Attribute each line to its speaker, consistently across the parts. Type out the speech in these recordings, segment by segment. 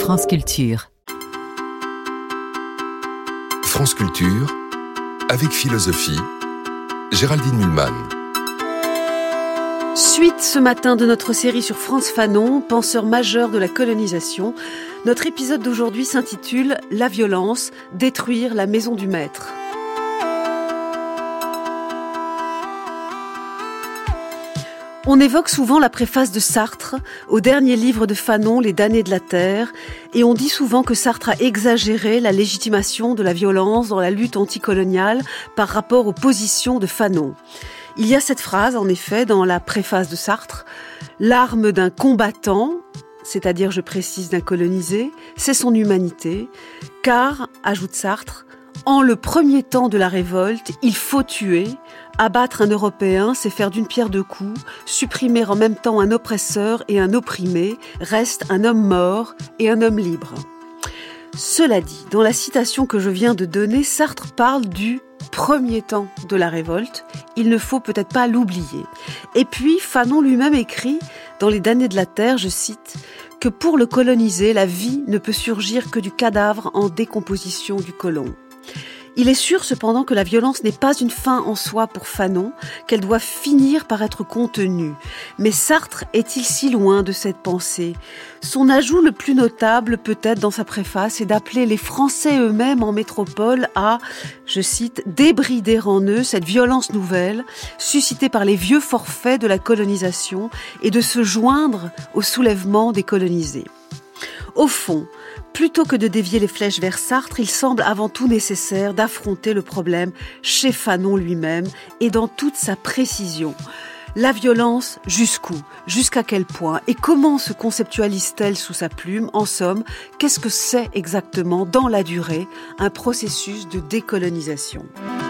Speaker 1: France Culture.
Speaker 2: France Culture, avec philosophie, Géraldine Mühlmann.
Speaker 3: Suite ce matin de notre série sur Frantz Fanon, penseur majeur de la colonisation. Notre épisode d'aujourd'hui s'intitule « La violence, détruire la maison du maître ». On évoque souvent la préface de Sartre au dernier livre de Fanon, Les damnés de la terre, et on dit souvent que Sartre a exagéré la légitimation de la violence dans la lutte anticoloniale par rapport aux positions de Fanon. Il y a cette phrase, en effet, dans la préface de Sartre, « L'arme d'un combattant », c'est-à-dire, je précise, d'un colonisé, c'est son humanité, car, ajoute Sartre, « en le premier temps de la révolte, il faut tuer ». Abattre un Européen, c'est faire d'une pierre deux coups, supprimer en même temps un oppresseur et un opprimé, reste un homme mort et un homme libre. Cela dit, dans la citation que je viens de donner, Sartre parle du premier temps de la révolte. Il ne faut peut-être pas l'oublier. Et puis, Fanon lui-même écrit, dans Les damnés de la terre, je cite, que pour le colonisé, la vie ne peut surgir que du cadavre en décomposition du colon. Il est sûr cependant que la violence n'est pas une fin en soi pour Fanon, qu'elle doit finir par être contenue. Mais Sartre est-il si loin de cette pensée ? Son ajout le plus notable peut-être dans sa préface est d'appeler les Français eux-mêmes en métropole à, je cite, « débrider en eux cette violence nouvelle, suscitée par les vieux forfaits de la colonisation et de se joindre au soulèvement des colonisés ». Au fond, plutôt que de dévier les flèches vers Sartre, il semble avant tout nécessaire d'affronter le problème chez Fanon lui-même et dans toute sa précision. La violence, jusqu'où ? Jusqu'à quel point ? Et comment se conceptualise-t-elle sous sa plume ? En somme, qu'est-ce que c'est exactement, dans la durée, un processus de décolonisation ?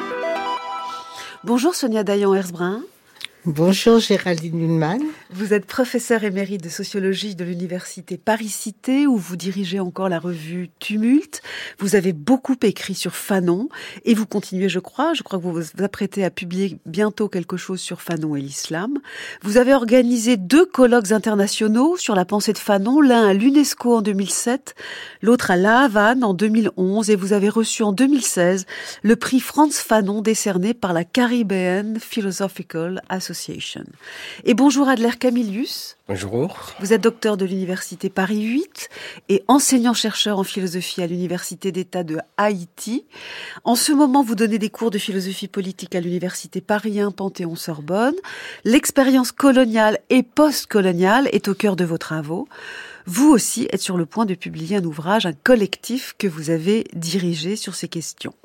Speaker 3: Bonjour Sonia Dayan-Herzbrun.
Speaker 4: Bonjour Géraldine Mühlmann.
Speaker 3: Vous êtes professeure émérite de sociologie de l'université Paris-Cité où vous dirigez encore la revue Tumulte. Vous avez beaucoup écrit sur Fanon et vous continuez, je crois que vous vous apprêtez à publier bientôt quelque chose sur Fanon et l'islam. Vous avez organisé 2 colloques internationaux sur la pensée de Fanon, l'un à l'UNESCO en 2007, l'autre à La Havane en 2011 et vous avez reçu en 2016 le prix Frantz Fanon décerné par la Caribbean Philosophical Association. Et bonjour Adler Camillus.
Speaker 5: Bonjour.
Speaker 3: Vous êtes docteur de l'université Paris 8 et enseignant-chercheur en philosophie à l'université d'État de Haïti. En ce moment, vous donnez des cours de philosophie politique à l'université Paris 1 Panthéon-Sorbonne. L'expérience coloniale et post-coloniale est au cœur de vos travaux. Vous aussi êtes sur le point de publier un ouvrage, un collectif que vous avez dirigé sur ces questions.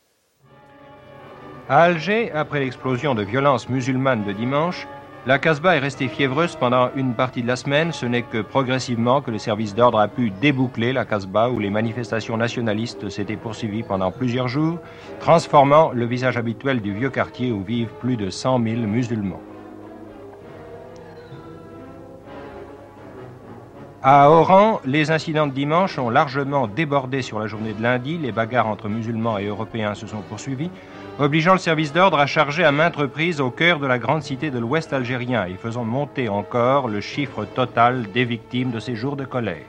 Speaker 5: À Alger, après l'explosion de violence musulmane de dimanche, la Casbah est restée fiévreuse pendant une partie de la semaine. Ce n'est que progressivement que le service d'ordre a pu déboucler la Casbah où les manifestations nationalistes s'étaient poursuivies pendant plusieurs jours, transformant le visage habituel du vieux quartier où vivent plus de 100 000 musulmans. À Oran, les incidents de dimanche ont largement débordé sur la journée de lundi. Les bagarres entre musulmans et européens se sont poursuivies, obligeant le service d'ordre à charger à maintes reprises au cœur de la grande cité de l'Ouest algérien et faisant monter encore le chiffre total des victimes de ces jours de colère.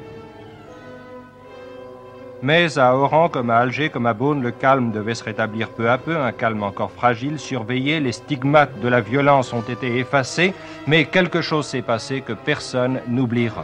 Speaker 5: Mais à Oran, comme à Alger, comme à Beaune, le calme devait se rétablir peu à peu, un calme encore fragile, surveillé. Les stigmates de la violence ont été effacés, mais quelque chose s'est passé que personne n'oubliera.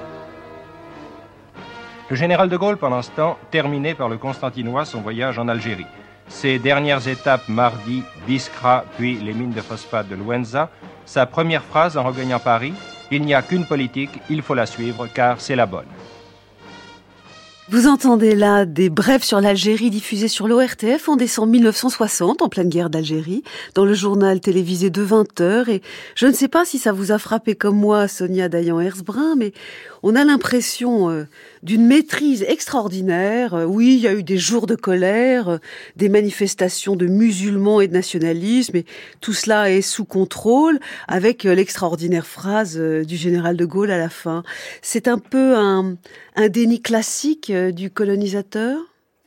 Speaker 5: Le général de Gaulle, pendant ce temps, terminait par le Constantinois son voyage en Algérie. Ses dernières étapes, mardi, Biskra, puis les mines de phosphate de Louenza. Sa première phrase en regagnant Paris, « Il n'y a qu'une politique, il faut la suivre, car c'est la bonne ».
Speaker 3: Vous entendez là des brèves sur l'Algérie diffusées sur l'ORTF en décembre 1960, en pleine guerre d'Algérie, dans le journal télévisé de 20h. Et je ne sais pas si ça vous a frappé comme moi, Sonia Dayan-Herzbrun, mais on a l'impression d'une maîtrise extraordinaire. Oui, il y a eu des jours de colère, des manifestations de musulmans et de nationalisme, et tout cela est sous contrôle, avec l'extraordinaire phrase du général de Gaulle à la fin. C'est un peu un déni classique du colonisateur ?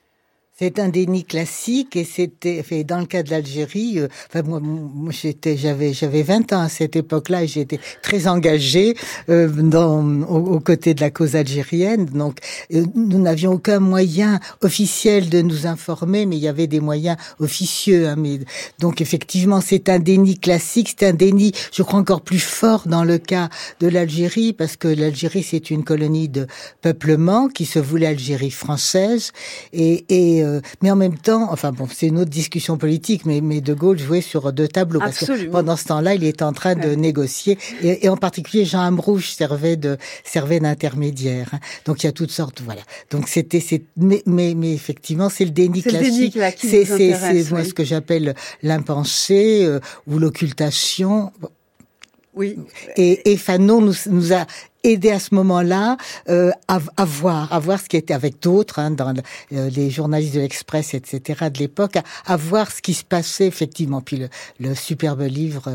Speaker 4: C'est un déni classique et c'était fait dans le cas de l'Algérie. Moi j'avais 20 ans à cette époque-là et j'étais très engagée aux côtés de la cause algérienne. Donc nous n'avions aucun moyen officiel de nous informer, mais il y avait des moyens officieux. Donc effectivement, c'est un déni classique. C'est un déni, je crois, encore plus fort dans le cas de l'Algérie, parce que l'Algérie c'est une colonie de peuplement qui se voulait Algérie française mais en même temps, c'est une autre discussion politique, mais De Gaulle jouait sur deux tableaux.
Speaker 3: Absolument.
Speaker 4: Parce que pendant ce temps-là, il était en train de négocier. Et en particulier, Jean Amrouche servait d'intermédiaire. Donc, il y a toutes sortes, voilà. Donc, mais effectivement, c'est le déni classique. C'est moi ce que j'appelle l'impensé, ou l'occultation.
Speaker 3: Oui.
Speaker 4: Et Fanon nous a aidé à ce moment-là à voir ce qui était avec d'autres dans les journalistes de l'Express, etc. de l'époque, à voir ce qui se passait effectivement. Puis le superbe livre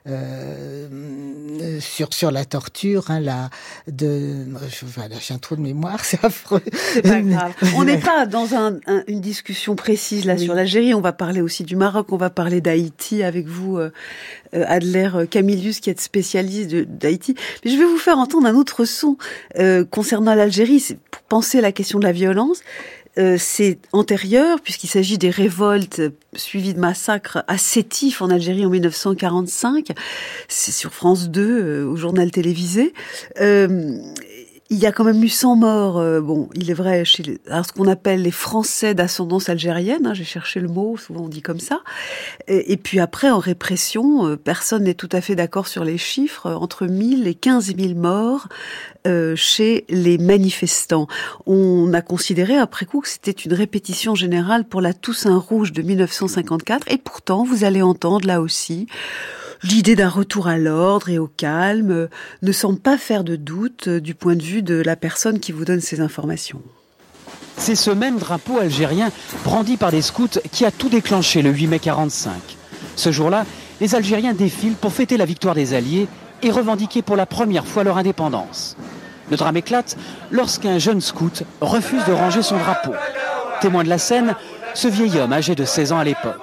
Speaker 4: sur la torture, j'ai un trou de mémoire, c'est affreux.
Speaker 3: C'est pas grave. On n'est pas dans une discussion précise là sur l'Algérie. On va parler aussi du Maroc, on va parler d'Haïti avec vous, Adler Camillus, qui est spécialiste d'Haïti. Mais je vais vous faire entendre un autre son concernant l'Algérie, c'est pour penser à la question de la violence. C'est antérieur, puisqu'il s'agit des révoltes suivies de massacres à Sétif en Algérie en 1945. C'est sur France 2, au journal télévisé. Il y a quand même eu 100 morts, il est vrai, ce qu'on appelle les Français d'ascendance algérienne, j'ai cherché le mot, souvent on dit comme ça. Et puis après, en répression, personne n'est tout à fait d'accord sur les chiffres, entre 1000 et 15 000 morts chez les manifestants. On a considéré après coup que c'était une répétition générale pour la Toussaint Rouge de 1954, et pourtant, vous allez entendre là aussi, l'idée d'un retour à l'ordre et au calme ne semble pas faire de doute du point de vue de la personne qui vous donne ces informations.
Speaker 1: C'est ce même drapeau algérien brandi par des scouts qui a tout déclenché le 8 mai 1945. Ce jour-là, les Algériens défilent pour fêter la victoire des Alliés et revendiquer pour la première fois leur indépendance. Le drame éclate lorsqu'un jeune scout refuse de ranger son drapeau. Témoin de la scène, ce vieil homme âgé de 16 ans à l'époque.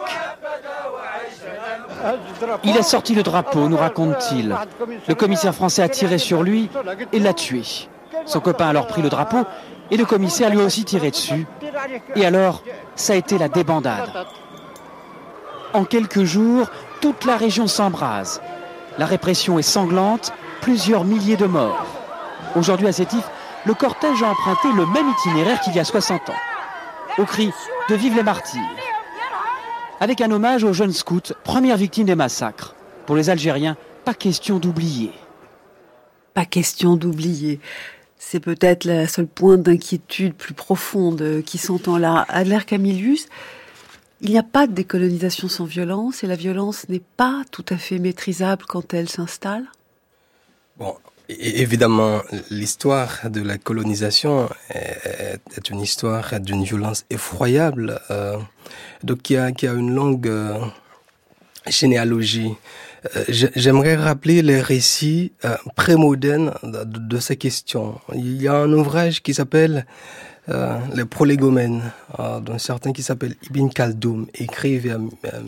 Speaker 1: Il a sorti le drapeau, nous raconte-t-il. Le commissaire français a tiré sur lui et l'a tué. Son copain a alors pris le drapeau et le commissaire lui a aussi tiré dessus. Et alors, ça a été la débandade. En quelques jours, toute la région s'embrase. La répression est sanglante, plusieurs milliers de morts. Aujourd'hui à Sétif, le cortège a emprunté le même itinéraire qu'il y a 60 ans. Au cri de « Vive les martyrs !» avec un hommage aux jeunes scouts, premières victimes des massacres. Pour les Algériens, pas question d'oublier.
Speaker 3: Pas question d'oublier. C'est peut-être la seule pointe d'inquiétude plus profonde qui s'entend là. Adler Camillus, il n'y a pas de décolonisation sans violence et la violence n'est pas tout à fait maîtrisable quand elle s'installe.
Speaker 6: Bon, évidemment, l'histoire de la colonisation est une histoire d'une violence effroyable, donc qui a une longue généalogie. J'aimerais rappeler les récits prémodernes de ces questions. Il y a un ouvrage qui s'appelle les Prolégomènes, d'un certain qui s'appelle Ibn Khaldoun, écrit vers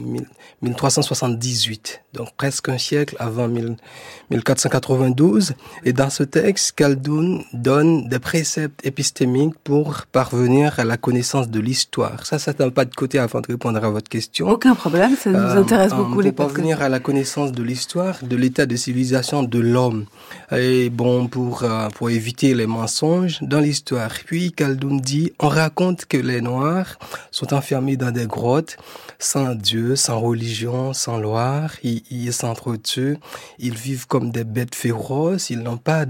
Speaker 6: 1378, donc presque un siècle avant 1492. Et dans ce texte, Khaldoun donne des préceptes épistémiques pour parvenir à la connaissance de l'histoire. Ça, c'est un pas de côté avant de répondre à votre question.
Speaker 3: Aucun problème, ça nous intéresse beaucoup les
Speaker 6: pour parvenir à la connaissance de l'histoire, de l'état de civilisation de l'homme. Et bon, pour éviter les mensonges dans l'histoire. Puis Khaldoun dit, on raconte que les Noirs sont enfermés dans des grottes, sans Dieu, sans religion, sans loi, ils s'entretuent, ils vivent comme des bêtes féroces, ils n'ont pas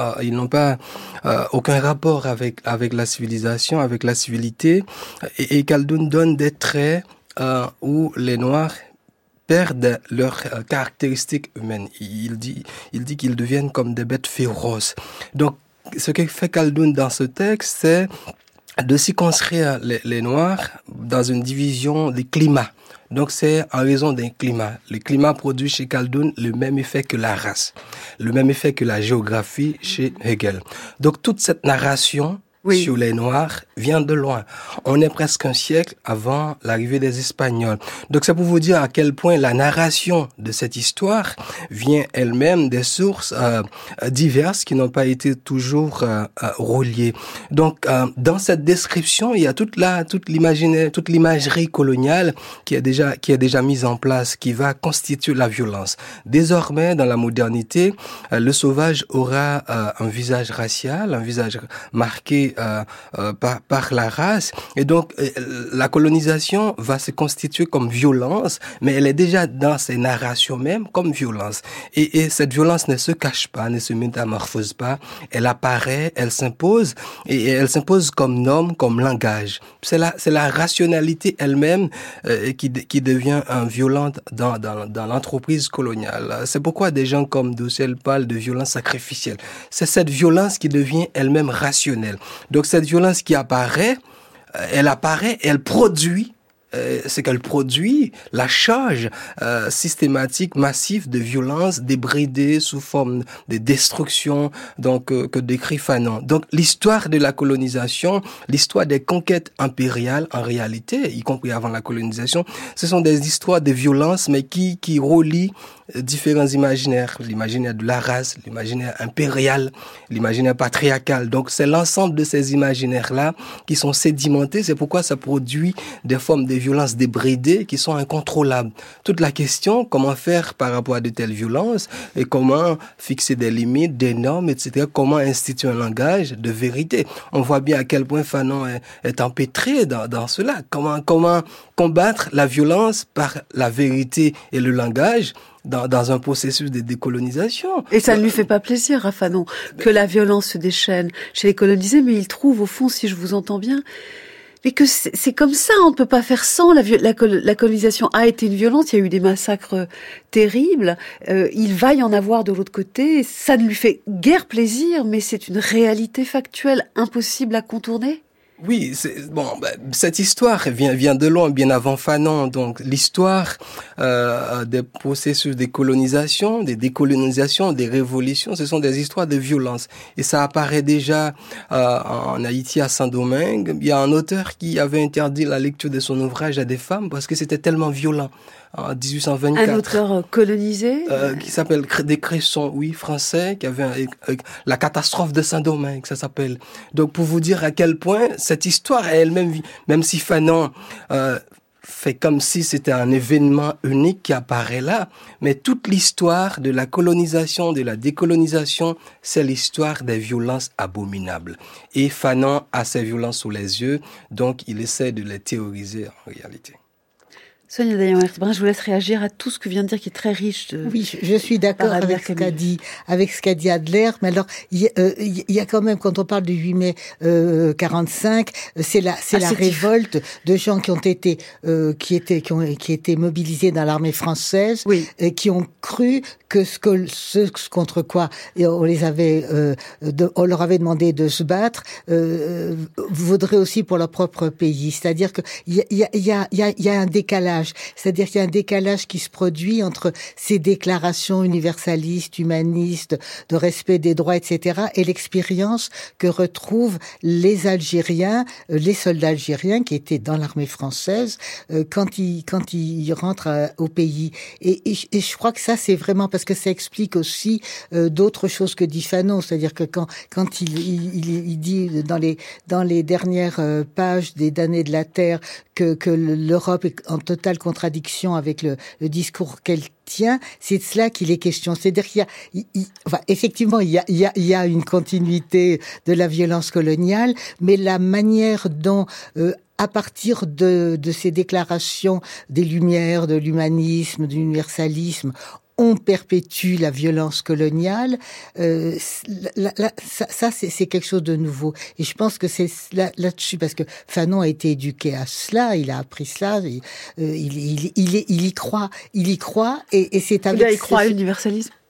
Speaker 6: aucun rapport avec la civilisation, avec la civilité. Et Khaldoun donne des traits où les Noirs perdent leurs caractéristiques humaines. Il dit qu'ils deviennent comme des bêtes féroces. Donc, ce que fait Khaldoun dans ce texte, c'est de circonscrire les Noirs dans une division des climats. Donc c'est en raison d'un climat. Le climat produit chez Khaldoun le même effet que la race, le même effet que la géographie chez Hegel. Donc toute cette narration sur les Noirs vient de loin. On est presque un siècle avant l'arrivée des Espagnols. Donc c'est pour vous dire à quel point la narration de cette histoire vient elle-même des sources diverses qui n'ont pas été toujours reliées. Donc dans cette description, il y a toute l'imagerie coloniale qui est déjà mise en place, qui va constituer la violence. Désormais, dans la modernité, le sauvage aura un visage racial, un visage marqué par la race, et donc la colonisation va se constituer comme violence, mais elle est déjà dans ses narrations même comme violence. Et cette violence ne se cache pas, ne se métamorphose pas, elle apparaît, elle s'impose, et elle s'impose comme norme, comme langage. C'est la rationalité elle-même qui devient violente dans l'entreprise coloniale. C'est pourquoi des gens comme Dussel parlent de violence sacrificielle. C'est cette violence qui devient elle-même rationnelle. Donc cette violence qui apparaît, elle produit ce qu'elle produit, la charge systématique, massive de violence débridée sous forme de destruction, donc que décrit Fanon. Donc l'histoire de la colonisation, l'histoire des conquêtes impériales, en réalité, y compris avant la colonisation, ce sont des histoires de violence, mais qui relient différents imaginaires, l'imaginaire de la race, l'imaginaire impérial, l'imaginaire patriarcal. Donc c'est l'ensemble de ces imaginaires-là qui sont sédimentés, c'est pourquoi ça produit des formes de violences débridées qui sont incontrôlables. Toute la question, comment faire par rapport à de telles violences et comment fixer des limites, des normes, etc. Comment instituer un langage de vérité. On voit bien à quel point Fanon est empêtré dans cela. Comment combattre la violence par la vérité et le langage dans un processus de décolonisation.
Speaker 3: Et ça ne lui fait pas plaisir à Fanon que la violence se déchaîne chez les colonisés, mais il trouve au fond, si je vous entends bien, mais que c'est comme ça, on ne peut pas faire sans. La colonisation a été une violence, il y a eu des massacres terribles, il va y en avoir de l'autre côté, ça ne lui fait guère plaisir, mais c'est une réalité factuelle impossible à contourner.
Speaker 6: Oui, cette histoire vient de loin, bien avant Fanon. Donc, l'histoire des processus de colonisation, des décolonisations, des révolutions, ce sont des histoires de violence. Et ça apparaît déjà en Haïti, à Saint-Domingue. Il y a un auteur qui avait interdit la lecture de son ouvrage à des femmes parce que c'était tellement violent. En 1824.
Speaker 3: Un auteur colonisé
Speaker 6: qui s'appelle Des Cressons, oui, français, qui avait la catastrophe de Saint-Domingue, ça s'appelle. Donc, pour vous dire à quel point cette histoire elle-même, même si Fanon fait comme si c'était un événement unique qui apparaît là, mais toute l'histoire de la colonisation, de la décolonisation, c'est l'histoire des violences abominables. Et Fanon a ces violences sous les yeux, donc il essaie de les théoriser en réalité.
Speaker 3: Sonia Dayan-Herzbrun, je vous laisse réagir à tout ce que vient de dire, qui est très riche.
Speaker 4: Oui, je suis d'accord avec ce qu'a dit Adler, mais alors il y a quand même, quand on parle du 8 mai 45, c'est la révolte de gens qui ont été mobilisés dans l'armée française, oui, et qui ont cru que ce contre quoi on leur avait demandé de se battre vaudrait aussi pour leur propre pays. C'est-à-dire que il y a un décalage. C'est-à-dire qu'il y a un décalage qui se produit entre ces déclarations universalistes, humanistes, de respect des droits, etc., et l'expérience que retrouvent les Algériens, les soldats algériens qui étaient dans l'armée française quand ils rentrent au pays. Et je crois que ça, c'est vraiment parce que ça explique aussi d'autres choses que dit Fanon. C'est-à-dire que quand il dit dans les dernières pages des damnés de la terre que l'Europe est en totale contradiction avec le discours qu'elle tient, c'est de cela qu'il est question. C'est-à-dire qu'il effectivement, il y a une continuité de la violence coloniale, mais la manière dont à partir de ces déclarations des Lumières, de l'humanisme, de l'universalisme, on perpétue la violence coloniale, ça c'est quelque chose de nouveau. Et je pense que c'est là-dessus, parce que Fanon a été éduqué à cela, il a appris cela, il y croit, et c'est avec...
Speaker 3: Il croit à l'universalisme.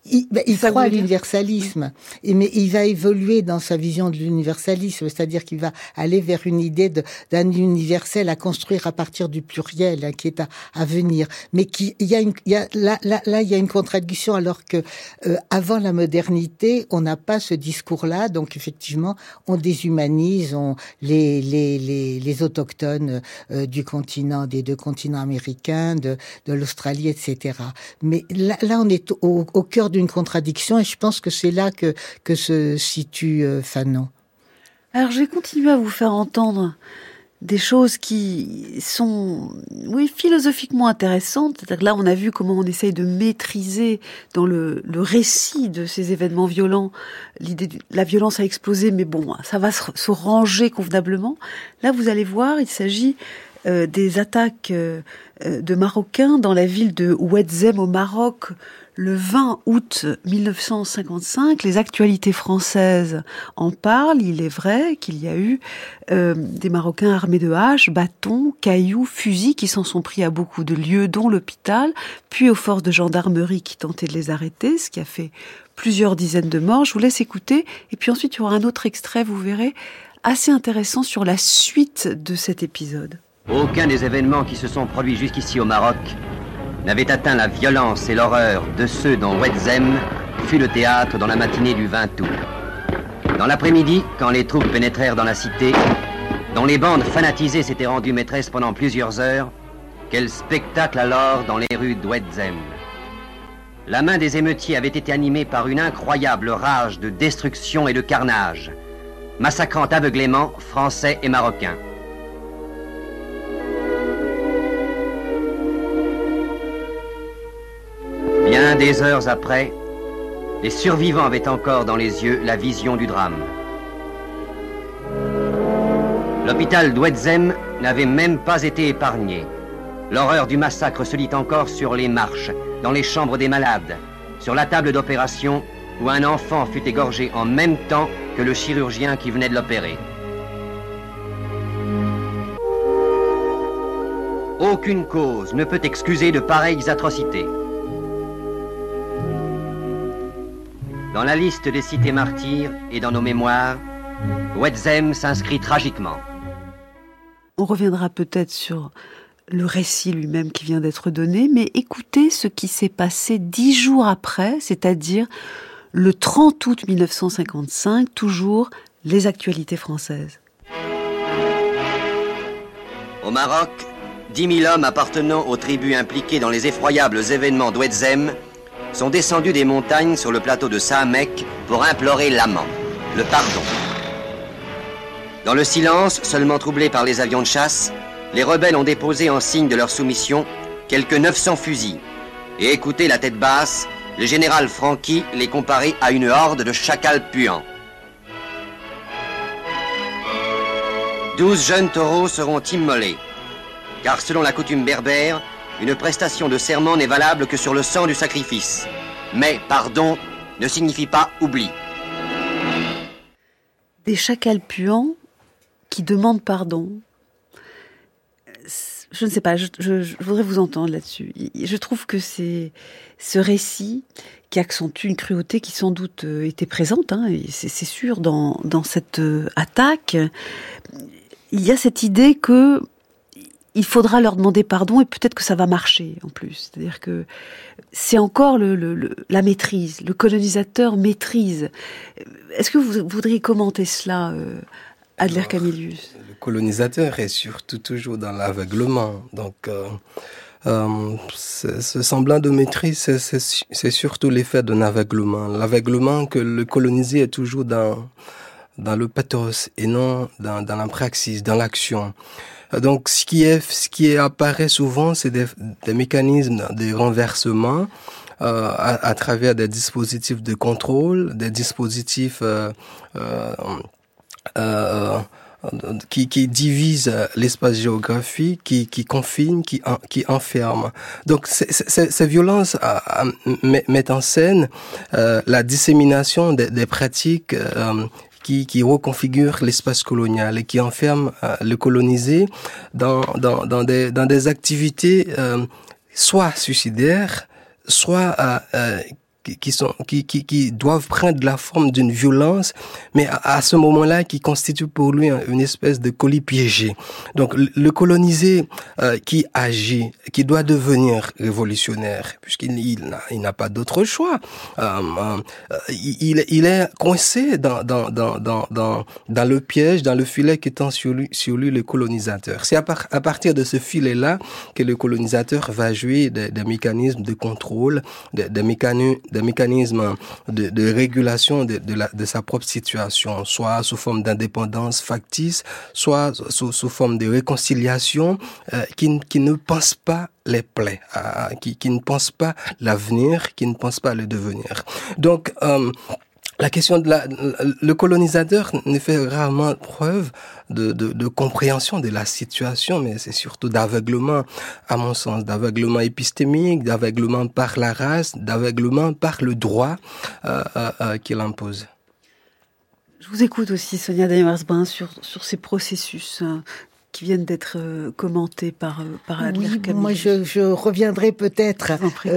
Speaker 4: Il croit à l'universalisme, mais il va évoluer dans sa vision de l'universalisme, c'est-à-dire qu'il va aller vers une idée d'un universel à construire à partir du pluriel, qui est à venir. Mais il y a une contradiction, alors que avant la modernité, on n'a pas ce discours-là. Donc effectivement, on déshumanise les autochtones du continent, des deux continents américains, de l'Australie, etc. Mais là on est au cœur d'une contradiction, et je pense que c'est là que se situe Fanon.
Speaker 3: Alors je vais continuer à vous faire entendre des choses qui sont, philosophiquement intéressantes. C'est-à-dire que là, on a vu comment on essaye de maîtriser dans le récit de ces événements violents l'idée de la violence a explosé, mais bon, ça va se ranger convenablement. Là, vous allez voir, il s'agit des attaques de Marocains dans la ville de Ouedzem au Maroc, le 20 août 1955. Les actualités françaises en parlent. Il est vrai qu'il y a eu des Marocains armés de haches, bâtons, cailloux, fusils qui s'en sont pris à beaucoup de lieux, dont l'hôpital, puis aux forces de gendarmerie qui tentaient de les arrêter, ce qui a fait plusieurs dizaines de morts. Je vous laisse écouter. Et puis ensuite, il y aura un autre extrait, vous verrez, assez intéressant sur la suite de cet épisode.
Speaker 7: Aucun des événements qui se sont produits jusqu'ici au Maroc n'avait atteint la violence et l'horreur de ceux dont Ouedzem fut le théâtre dans la matinée du 20 août. Dans l'après-midi, quand les troupes pénétrèrent dans la cité, dont les bandes fanatisées s'étaient rendues maîtresses pendant plusieurs heures, quel spectacle alors dans les rues d'Ouedzem. La main des émeutiers avait été animée par une incroyable rage de destruction et de carnage, massacrant aveuglément Français et Marocains. Bien des heures après, les survivants avaient encore dans les yeux la vision du drame. L'hôpital d'Ouedzem n'avait même pas été épargné. L'horreur du massacre se lit encore sur les marches, dans les chambres des malades, sur la table d'opération où un enfant fut égorgé en même temps que le chirurgien qui venait de l'opérer. Aucune cause ne peut excuser de pareilles atrocités. Dans la liste des cités martyrs et dans nos mémoires, Ouedzem s'inscrit tragiquement.
Speaker 3: On reviendra peut-être sur le récit lui-même qui vient d'être donné, mais écoutez ce qui s'est passé 10 jours après, c'est-à-dire le 30 août 1955, toujours les actualités françaises.
Speaker 7: Au Maroc, 10 000 hommes appartenant aux tribus impliquées dans les effroyables événements d'Ouedzem sont descendus des montagnes sur le plateau de Sahamek pour implorer l'amant, le pardon. Dans le silence, seulement troublé par les avions de chasse, les rebelles ont déposé en signe de leur soumission quelques 900 fusils. Et écoutez la tête basse, le général Franqui les comparait à une horde de chacals puants. 12 jeunes taureaux seront immolés, car selon la coutume berbère, une prestation de serment n'est valable que sur le sang du sacrifice. Mais pardon ne signifie pas oubli.
Speaker 3: Des chacals puants qui demandent pardon. Je ne sais pas, je voudrais vous entendre là-dessus. Je trouve que c'est ce récit qui accentue une cruauté qui sans doute était présente, et c'est sûr, dans cette attaque. Il y a cette idée que il faudra leur demander pardon et peut-être que ça va marcher en plus. C'est-à-dire que c'est encore la maîtrise, le colonisateur maîtrise. Est-ce que vous voudriez commenter cela, Adler Camillus ?
Speaker 6: Le colonisateur est surtout toujours dans l'aveuglement. Donc, ce semblant de maîtrise, c'est surtout l'effet d'un aveuglement. L'aveuglement que le colonisé est toujours dans le pathos et non dans la praxis, dans l'action. Donc, ce qui apparaît souvent, c'est des mécanismes de renversement à travers des dispositifs de contrôle, des dispositifs qui divisent l'espace géographique, qui confinent, qui enferment. Donc, ces violences mettent en scène la dissémination des pratiques qui reconfigure l'espace colonial et qui enferme le colonisé dans des activités soit suicidaires, soit qui doivent prendre la forme d'une violence, mais à ce moment-là, qui constitue pour lui une espèce de colis piégé. Donc, le colonisé qui agit, qui doit devenir révolutionnaire, puisqu'il n'a pas d'autre choix. Il est coincé dans le piège, dans le filet qui tend sur lui le colonisateur. C'est à partir de ce filet-là que le colonisateur va jouer des mécanismes de contrôle, des mécanismes de régulation de sa propre situation, soit sous forme d'indépendance factice, soit sous forme de réconciliation, qui ne pense pas les plaies, qui ne pense pas l'avenir, qui ne pense pas le devenir. Donc, la question le colonisateur ne fait rarement preuve de compréhension de la situation, mais c'est surtout d'aveuglement, à mon sens, d'aveuglement épistémique, d'aveuglement par la race, d'aveuglement par le droit qu'il impose.
Speaker 3: Je vous écoute aussi, Sonia Daniel-Marsbin, sur ces processus qui viennent d'être commentés par Adler Camus.
Speaker 4: Moi, je reviendrai peut-être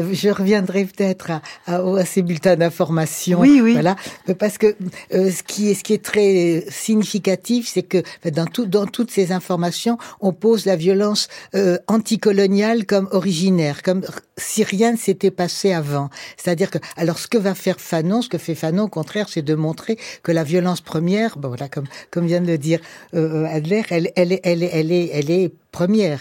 Speaker 4: à ces bulletins d'information.
Speaker 3: Oui.
Speaker 4: Voilà, parce que ce qui est très significatif, c'est que dans toutes ces informations, on pose la violence anticoloniale comme originaire, comme si rien ne s'était passé avant. C'est-à-dire que, alors, ce que fait Fanon, au contraire, c'est de montrer que la violence première, voilà, comme vient de le dire Adler, elle est première,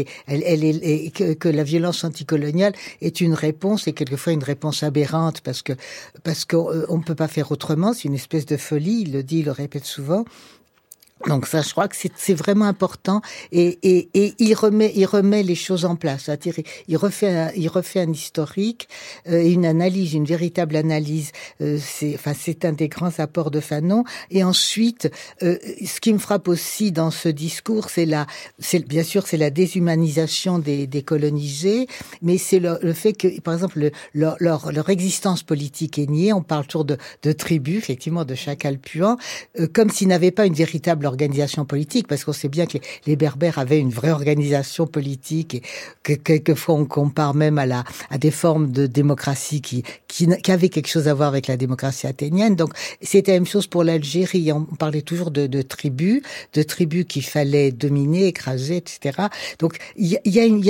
Speaker 4: que la violence anticoloniale est une réponse, et quelquefois une réponse aberrante, parce que on ne peut pas faire autrement, c'est une espèce de folie, il le répète souvent. Donc ça, je crois que c'est vraiment important, et il remet les choses en place. C'est-à-dire, il refait un historique, une analyse, une véritable analyse. C'est un des grands apports de Fanon. Et ensuite, ce qui me frappe aussi dans ce discours, bien sûr, c'est la déshumanisation des colonisés, mais c'est le fait que, par exemple, leur existence politique est niée. On parle toujours de tribus, effectivement, de chacals-puants, comme s'ils n'avaient pas une véritable organisation politique, parce qu'on sait bien que les Berbères avaient une vraie organisation politique, et que quelquefois on compare même à des formes de démocratie qui avaient quelque chose à voir avec la démocratie athénienne. Donc c'était la même chose pour l'Algérie. On parlait toujours de tribus qu'il fallait dominer, écraser, etc. Donc il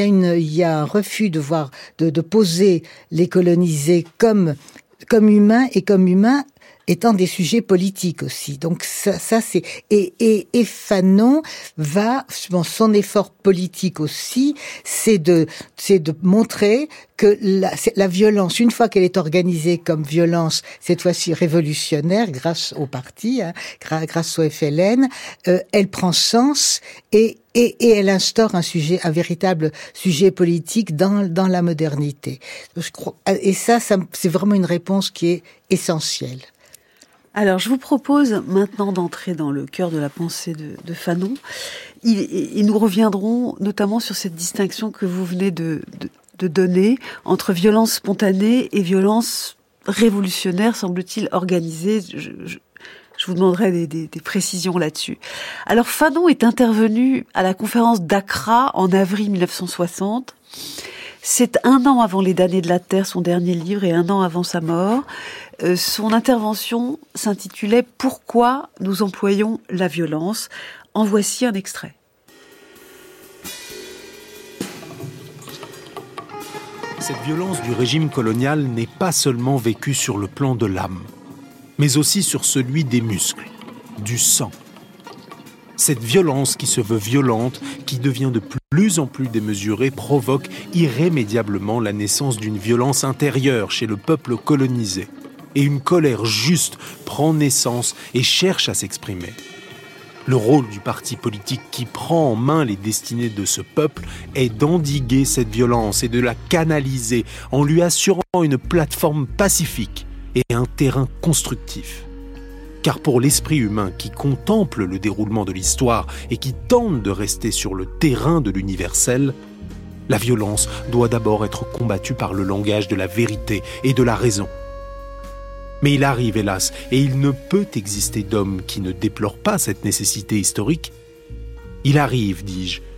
Speaker 4: y a un refus de poser les colonisés comme humains, et comme humains étant des sujets politiques aussi. Donc ça c'est et Fanon son effort politique aussi, c'est de montrer que la violence, une fois qu'elle est organisée comme violence, cette fois-ci révolutionnaire, grâce au parti, grâce au FLN, elle prend sens et elle instaure un véritable sujet politique dans la modernité. Je crois, et ça c'est vraiment une réponse qui est essentielle.
Speaker 3: Alors, je vous propose maintenant d'entrer dans le cœur de la pensée de Fanon. Et nous reviendrons notamment sur cette distinction que vous venez de donner entre violence spontanée et violence révolutionnaire, semble-t-il, organisée. Je vous demanderai des précisions là-dessus. Alors, Fanon est intervenu à la conférence d'Accra en avril 1960. C'est 1 an avant Les damnés de la terre, son dernier livre, et 1 an avant sa mort. Son intervention s'intitulait « Pourquoi nous employons la violence ?» En voici un extrait.
Speaker 8: Cette violence du régime colonial n'est pas seulement vécue sur le plan de l'âme, mais aussi sur celui des muscles, du sang. Cette violence qui se veut violente, qui devient de plus en plus démesurée, provoque irrémédiablement la naissance d'une violence intérieure chez le peuple colonisé. Et une colère juste prend naissance et cherche à s'exprimer. Le rôle du parti politique qui prend en main les destinées de ce peuple est d'endiguer cette violence et de la canaliser en lui assurant une plateforme pacifique et un terrain constructif. Car pour l'esprit humain qui contemple le déroulement de l'histoire et qui tente de rester sur le terrain de l'universel, la violence doit d'abord être combattue par le langage de la vérité et de la raison. Mais il arrive, hélas, et il ne peut exister d'homme qui ne déplore pas cette nécessité historique. Il arrive, dis-je,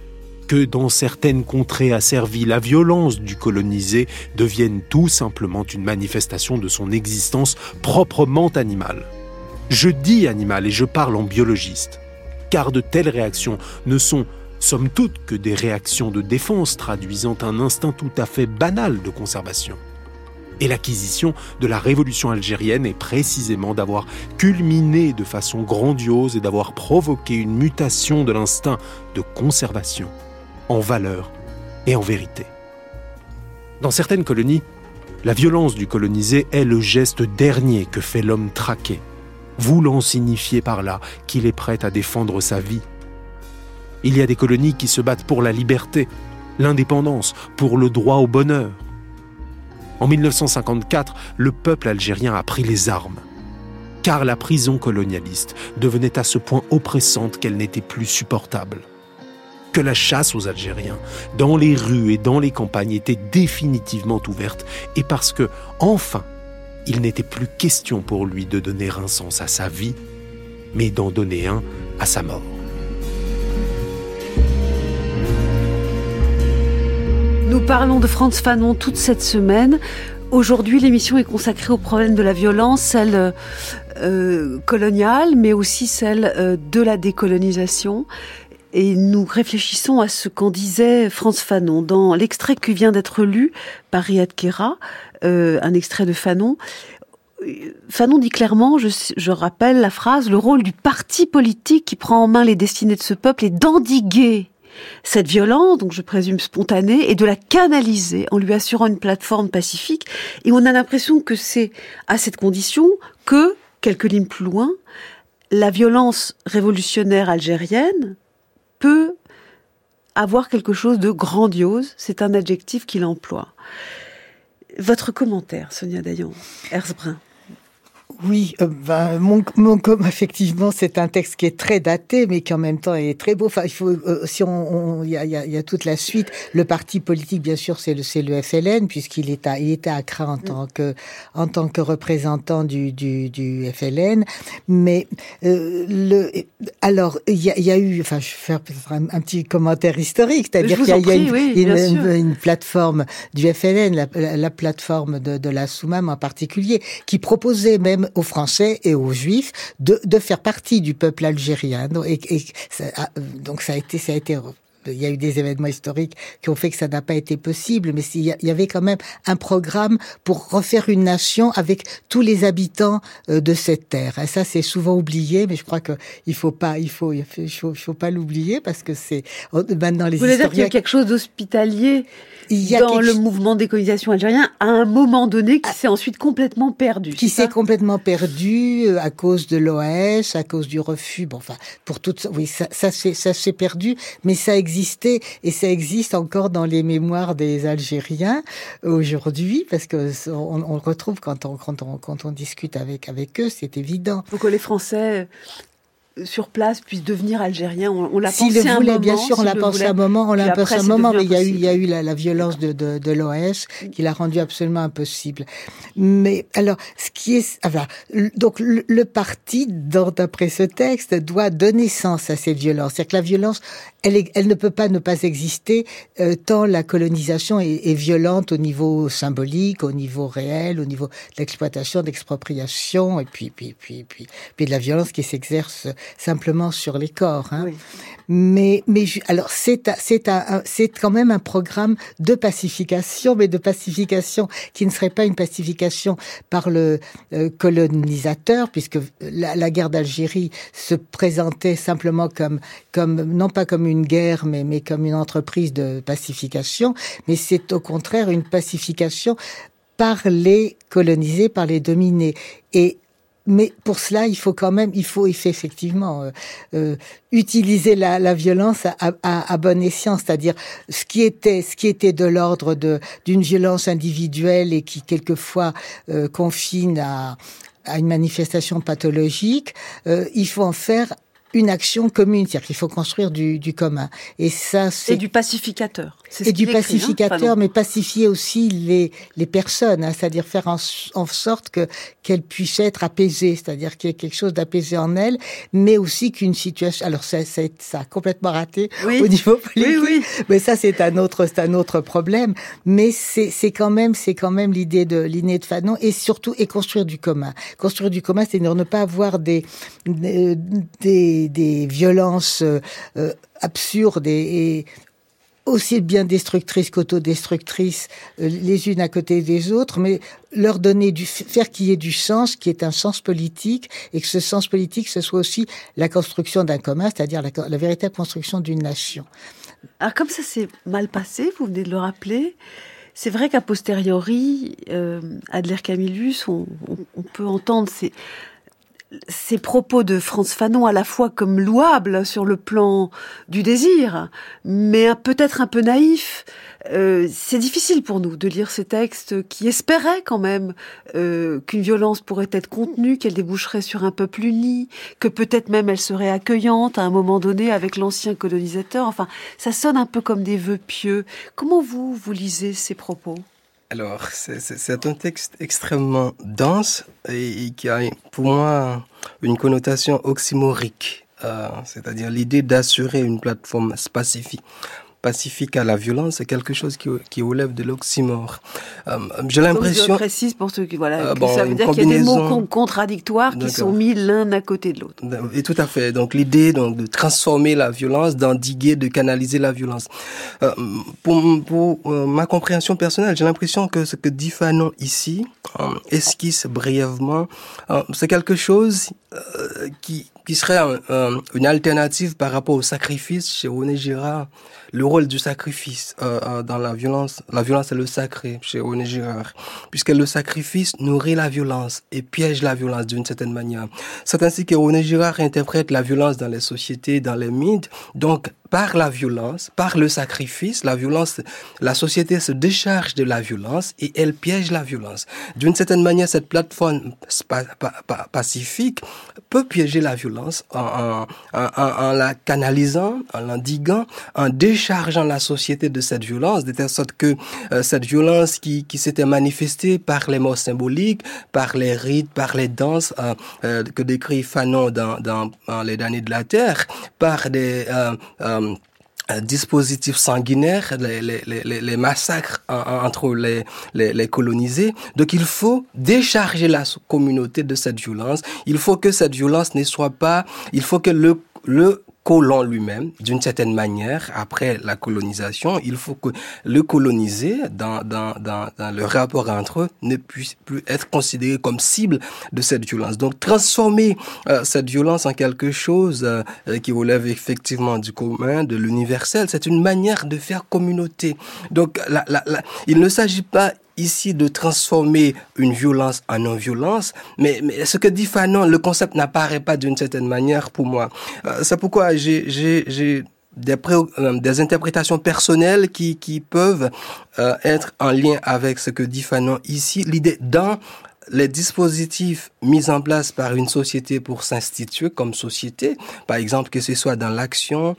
Speaker 8: que dans certaines contrées asservies, la violence du colonisé devienne tout simplement une manifestation de son existence proprement animale. Je dis animal et je parle en biologiste, car de telles réactions ne sont somme toute que des réactions de défense traduisant un instinct tout à fait banal de conservation. Et l'acquisition de la révolution algérienne est précisément d'avoir culminé de façon grandiose et d'avoir provoqué une mutation de l'instinct de conservation en valeur et en vérité. Dans certaines colonies, la violence du colonisé est le geste dernier que fait l'homme traqué, voulant signifier par là qu'il est prêt à défendre sa vie. Il y a des colonies qui se battent pour la liberté, l'indépendance, pour le droit au bonheur. En 1954, le peuple algérien a pris les armes, car la prison colonialiste devenait à ce point oppressante qu'elle n'était plus supportable. Que la chasse aux Algériens, dans les rues et dans les campagnes, était définitivement ouverte, et parce que, enfin, il n'était plus question pour lui de donner un sens à sa vie, mais d'en donner un à sa mort.
Speaker 3: Nous parlons de Frantz Fanon toute cette semaine. Aujourd'hui, l'émission est consacrée au problème de la violence, celle coloniale, mais aussi celle de la décolonisation. Et nous réfléchissons à ce qu'en disait Frantz Fanon. Dans l'extrait qui vient d'être lu par Riyad Kera, un extrait de Fanon, Fanon dit clairement, je rappelle la phrase, le rôle du parti politique qui prend en main les destinées de ce peuple est d'endiguer cette violence, donc je présume spontanée, et de la canaliser en lui assurant une plateforme pacifique. Et on a l'impression que c'est à cette condition que, quelques lignes plus loin, la violence révolutionnaire algérienne peut avoir quelque chose de grandiose. C'est un adjectif qu'il emploie. Votre commentaire, Sonia Dayan, Herzbrin.
Speaker 4: Oui, effectivement, c'est un texte qui est très daté, mais qui en même temps est très beau. Enfin, il faut, il y a toute la suite. Le parti politique, bien sûr, c'est le FLN, puisqu'il était à Accra en tant que représentant du FLN. Mais alors, il y a eu, enfin, je vais faire un petit commentaire historique, c'est-à-dire qu'il y a une plateforme du FLN, la plateforme de la Soumam en particulier, qui proposait même aux Français et aux Juifs de faire partie du peuple algérien. Donc ça a été il y a eu des événements historiques qui ont fait que ça n'a pas été possible, mais il y avait quand même un programme pour refaire une nation avec tous les habitants de cette terre. Et ça, c'est souvent oublié, mais je crois que il faut pas l'oublier parce que c'est maintenant les historiens. Vous
Speaker 3: voulez dire qu'il y a quelque chose d'hospitalier dans le mouvement de décolonisation algérien à un moment donné qui s'est ensuite complètement perdu.
Speaker 4: Qui s'est complètement perdu à cause de l'OAS, à cause du refus. Bon, enfin, pour toutes, oui, ça s'est perdu, mais ça existait et ça existe encore dans les mémoires des Algériens aujourd'hui, parce que on retrouve quand on discute avec eux, c'est évident.
Speaker 3: Faut que les Français sur place puisse devenir algérien. On l'a pensé un moment.
Speaker 4: Bien sûr, on l'a pensé un moment, mais il y a eu la violence de l'OAS qui l'a rendu absolument impossible. Mais alors, donc le parti, d'après ce texte, doit donner sens à cette violence. C'est-à-dire que la violence, elle ne peut pas ne pas exister tant la colonisation est violente au niveau symbolique, au niveau réel, au niveau de l'exploitation, d'expropriation, et puis de la violence qui s'exerce simplement sur les corps. Hein. Oui. Mais alors c'est quand même un programme de pacification, mais de pacification qui ne serait pas une pacification par le colonisateur, puisque la guerre d'Algérie se présentait simplement comme non pas comme une guerre, mais comme une entreprise de pacification. Mais c'est au contraire une pacification par les colonisés, par les dominés. Mais pour cela, il faut effectivement utiliser la violence à bon escient, c'est-à-dire ce qui était de l'ordre d'une violence individuelle et qui quelquefois confine à une manifestation pathologique, il faut en faire une action commune, c'est-à-dire qu'il faut construire du commun. Et ça, c'est...
Speaker 3: Et du pacificateur. C'est
Speaker 4: et du pacificateur, mais pacifier aussi les personnes, hein, c'est-à-dire faire en sorte qu'elles puissent être apaisées, c'est-à-dire qu'il y ait quelque chose d'apaisé en elles, mais aussi qu'une situation... Alors ça a complètement raté au niveau politique,
Speaker 3: oui.
Speaker 4: Mais ça c'est un autre problème. Mais c'est quand même l'idée de Fanon, et surtout construire du commun. Construire du commun, c'est-à-dire ne pas avoir des violences absurdes et aussi bien destructrices qu'autodestructrices, les unes à côté des autres, mais leur donner faire qu'il y ait du sens, qui est un sens politique, et que ce sens politique, ce soit aussi la construction d'un commun, c'est-à-dire la véritable construction d'une nation.
Speaker 3: Alors comme ça s'est mal passé, vous venez de le rappeler, c'est vrai qu'a posteriori, Adler Camillus, on peut entendre ces propos de Frantz Fanon à la fois comme louables sur le plan du désir, mais peut-être un peu naïfs. C'est difficile pour nous de lire ces textes qui espéraient quand même qu'une violence pourrait être contenue, qu'elle déboucherait sur un peuple uni, que peut-être même elle serait accueillante à un moment donné avec l'ancien colonisateur. Enfin, ça sonne un peu comme des vœux pieux. Comment vous lisez ces propos ?
Speaker 6: Alors, c'est un texte extrêmement dense et qui a pour moi une connotation oxymorique, c'est-à-dire l'idée d'assurer une plateforme pacifique à la violence, c'est quelque chose qui relève de l'oxymore. J'ai l'impression...
Speaker 3: Comme je précise pour ceux qui... Voilà, ça veut dire qu'il y a des mots contradictoires qui sont mis l'un à côté de l'autre.
Speaker 6: Et tout à fait. Donc l'idée de transformer la violence, d'endiguer, de canaliser la violence. Pour ma compréhension personnelle, j'ai l'impression que ce que dit Fanon ici, esquisse brièvement, c'est quelque chose qui serait une alternative par rapport au sacrifice chez René Girard. Le rôle du sacrifice dans la violence est le sacré chez René Girard, puisque le sacrifice nourrit la violence et piège la violence d'une certaine manière. C'est ainsi que René Girard interprète la violence dans les sociétés, dans les mythes. Donc, par la violence, par le sacrifice, la société se décharge de la violence et elle piège la violence. D'une certaine manière, cette plateforme pacifique peut piéger la violence en la canalisant, en l'endiguant, en déchargeant la société de cette violence, de telle sorte que cette violence qui s'était manifestée par les mots symboliques, par les rites, par les danses que décrit Fanon dans Les damnés de la terre, par des dispositifs sanguinaires, les massacres entre les colonisés. Donc il faut décharger la communauté de cette violence. Il faut que cette violence ne soit pas... Il faut que le colon lui-même, d'une certaine manière, après la colonisation, il faut que le colonisé, dans le rapport entre eux, ne puisse plus être considéré comme cible de cette violence. Donc, transformer cette violence en quelque chose qui relève effectivement du commun, de l'universel, c'est une manière de faire communauté. Donc, il ne s'agit pas ici de transformer une violence en non-violence, mais ce que dit Fanon, le concept n'apparaît pas d'une certaine manière pour moi. C'est pourquoi j'ai des interprétations personnelles qui peuvent être en lien avec ce que dit Fanon ici. L'idée dans les dispositifs mis en place par une société pour s'instituer comme société, par exemple que ce soit dans l'action,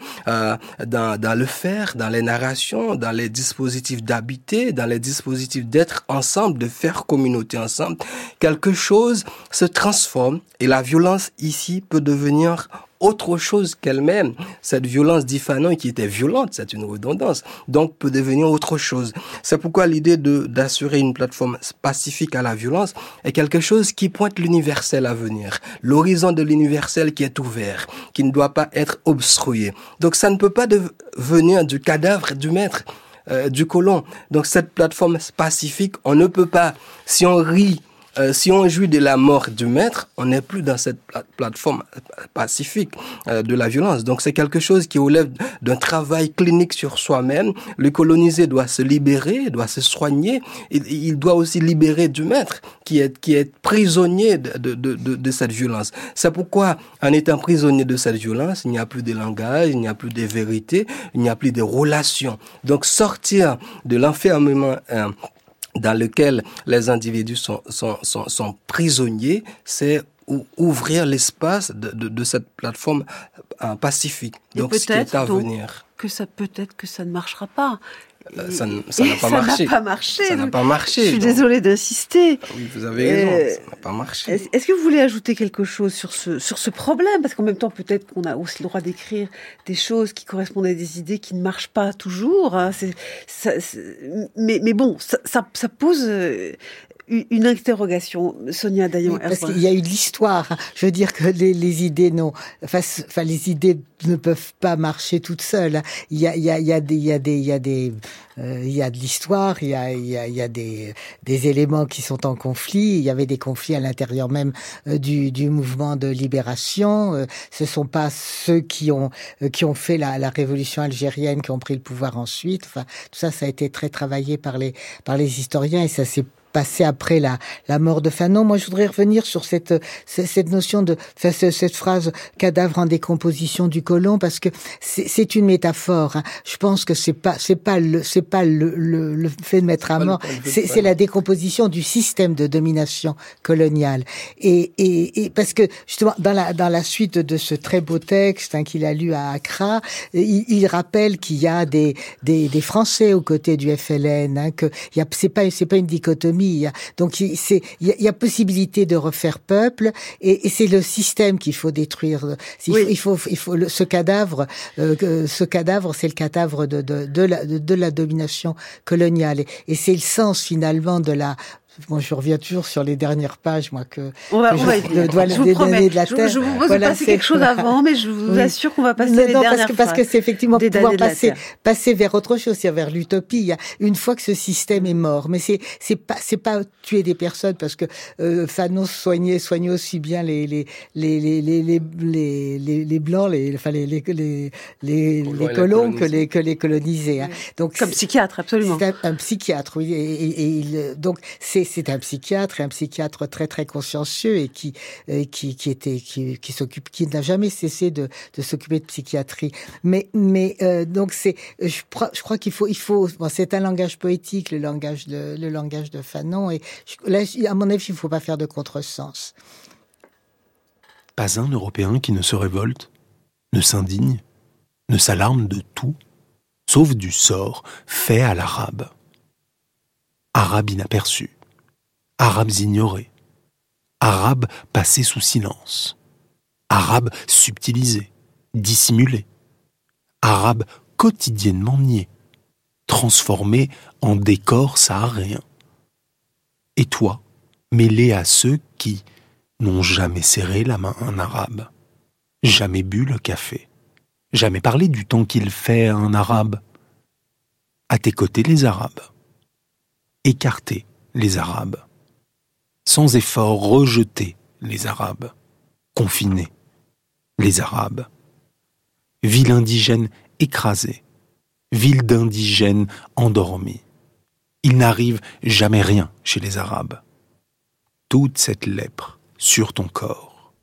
Speaker 6: dans le faire, dans les narrations, dans les dispositifs d'habiter, dans les dispositifs d'être ensemble, de faire communauté ensemble, quelque chose se transforme et la violence ici peut devenir autre chose qu'elle-même. Cette violence, dit Fanon, qui était violente, c'est une redondance, donc peut devenir autre chose. C'est pourquoi l'idée d'assurer une plateforme pacifique à la violence est quelque chose qui pointe l'universel à venir, l'horizon de l'universel qui est ouvert, qui ne doit pas être obstrué. Donc ça ne peut pas venir du cadavre du maître, du colon. Donc cette plateforme pacifique, on ne peut pas, si on rit, si on jouit de la mort du maître, on n'est plus dans cette plateforme pacifique de la violence. Donc c'est quelque chose qui relève d'un travail clinique sur soi-même. Le colonisé doit se libérer, doit se soigner. Il doit aussi libérer du maître qui est prisonnier de cette violence. C'est pourquoi, en étant prisonnier de cette violence, il n'y a plus de langage, il n'y a plus de vérité, il n'y a plus de relations. Donc sortir de l'enfermement dans lequel les individus sont prisonniers, c'est ouvrir l'espace de cette plateforme pacifique. Donc, ce qui est à venir.
Speaker 3: Peut-être que ça ne marchera pas.
Speaker 6: Ça n'a pas marché. Ça n'a pas marché.
Speaker 3: Je suis désolée d'insister.
Speaker 6: Oui, vous avez raison, ça n'a pas marché.
Speaker 3: Est-ce que vous voulez ajouter quelque chose sur ce problème? Parce qu'en même temps, peut-être qu'on a aussi le droit d'écrire des choses qui correspondent à des idées qui ne marchent pas toujours. Hein. Mais bon, ça pose une interrogation, Sonia Dayan.
Speaker 4: Parce qu'il y a eu de l'histoire. Je veux dire que les idées les idées ne peuvent pas marcher toutes seules. Il y a de l'histoire, il y a des éléments qui sont en conflit. Il y avait des conflits à l'intérieur même du mouvement de libération. Ce sont pas ceux qui ont fait la révolution algérienne qui ont pris le pouvoir ensuite. Enfin, tout ça a été très travaillé par les historiens et ça s'est passé après la mort de Fanon. Moi, je voudrais revenir sur cette notion cette phrase « cadavre en décomposition du colon » parce que c'est une métaphore. Hein. Je pense que c'est pas le fait de mettre à mort, c'est la décomposition du système de domination coloniale. Et parce que justement dans la suite de ce très beau texte qu'il a lu à Accra, il rappelle qu'il y a des Français aux côtés du FLN, que c'est pas une dichotomie. Donc il y a possibilité de refaire peuple et c'est le système qu'il faut détruire. Il faut ce cadavre c'est le cadavre de la domination coloniale et c'est le sens finalement de la. Moi, je reviens toujours sur les dernières pages, moi, je dois les donner de la terre.
Speaker 3: Je vous propose de passer quelque chose avant, mais je vous assure qu'on va passer les dernières phrases.
Speaker 4: Parce que c'est effectivement pouvoir passer vers autre chose, c'est-à-dire vers l'utopie. Une fois que ce système est mort, mais c'est pas tuer des personnes parce que Fanon soignait aussi bien les blancs, les colons que les colonisés. Hein. Donc
Speaker 3: comme psychiatre, absolument.
Speaker 4: C'est un psychiatre, oui, et donc c'est un psychiatre très très consciencieux et qui n'a jamais cessé de s'occuper de psychiatrie. Mais donc je crois qu'il faut c'est un langage poétique, le langage de Fanon et là, à mon avis, il ne faut pas faire de contresens.
Speaker 8: Pas un Européen qui ne se révolte, ne s'indigne, ne s'alarme de tout, sauf du sort fait à l'arabe. Arabes inaperçus, Arabes ignorés, Arabes passés sous silence, Arabes subtilisés, dissimulés, Arabes quotidiennement niés, transformés en décors sahariens. Et toi, mêlé à ceux qui n'ont jamais serré la main à un Arabe, jamais bu le café, jamais parlé du temps qu'il fait à un Arabe. À tes côtés les Arabes, écarter les Arabes, sans effort rejeter les Arabes, confiner les Arabes, ville indigène écrasée, ville d'indigènes endormis. Il n'arrive jamais rien chez les Arabes. Toute cette lèpre sur ton corps.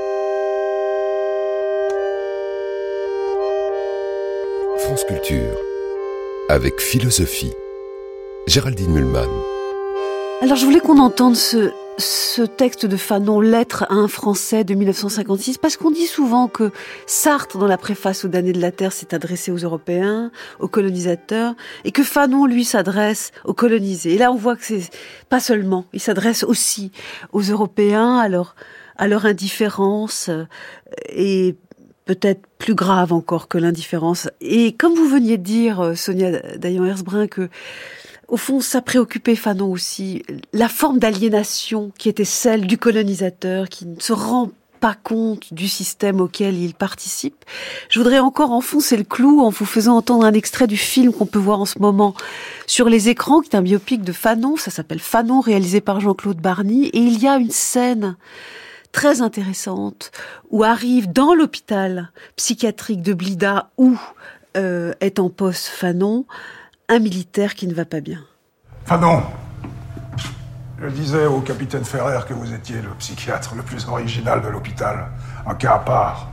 Speaker 2: France Culture, avec philosophie. Géraldine Mühlmann.
Speaker 3: Alors je voulais qu'on entende ce texte de Fanon, Lettre à un Français de 1956, parce qu'on dit souvent que Sartre, dans la préface aux damnés de la Terre, s'est adressé aux Européens, aux colonisateurs, et que Fanon, lui, s'adresse aux colonisés. Et là, on voit que c'est pas seulement, il s'adresse aussi aux Européens, à leur indifférence, et peut-être plus grave encore que l'indifférence. Et comme vous veniez de dire, Sonia Dayan-Herzbrun, que au fond, ça préoccupait Fanon aussi, la forme d'aliénation qui était celle du colonisateur, qui ne se rend pas compte du système auquel il participe. Je voudrais encore enfoncer le clou en vous faisant entendre un extrait du film qu'on peut voir en ce moment sur les écrans, qui est un biopic de Fanon, ça s'appelle Fanon, réalisé par Jean-Claude Barny, et il y a une scène très intéressante où arrive dans l'hôpital psychiatrique de Blida où est en poste Fanon, un militaire qui ne va pas bien.
Speaker 9: Fanon, je disais au capitaine Ferrer que vous étiez le psychiatre le plus original de l'hôpital, un cas à part.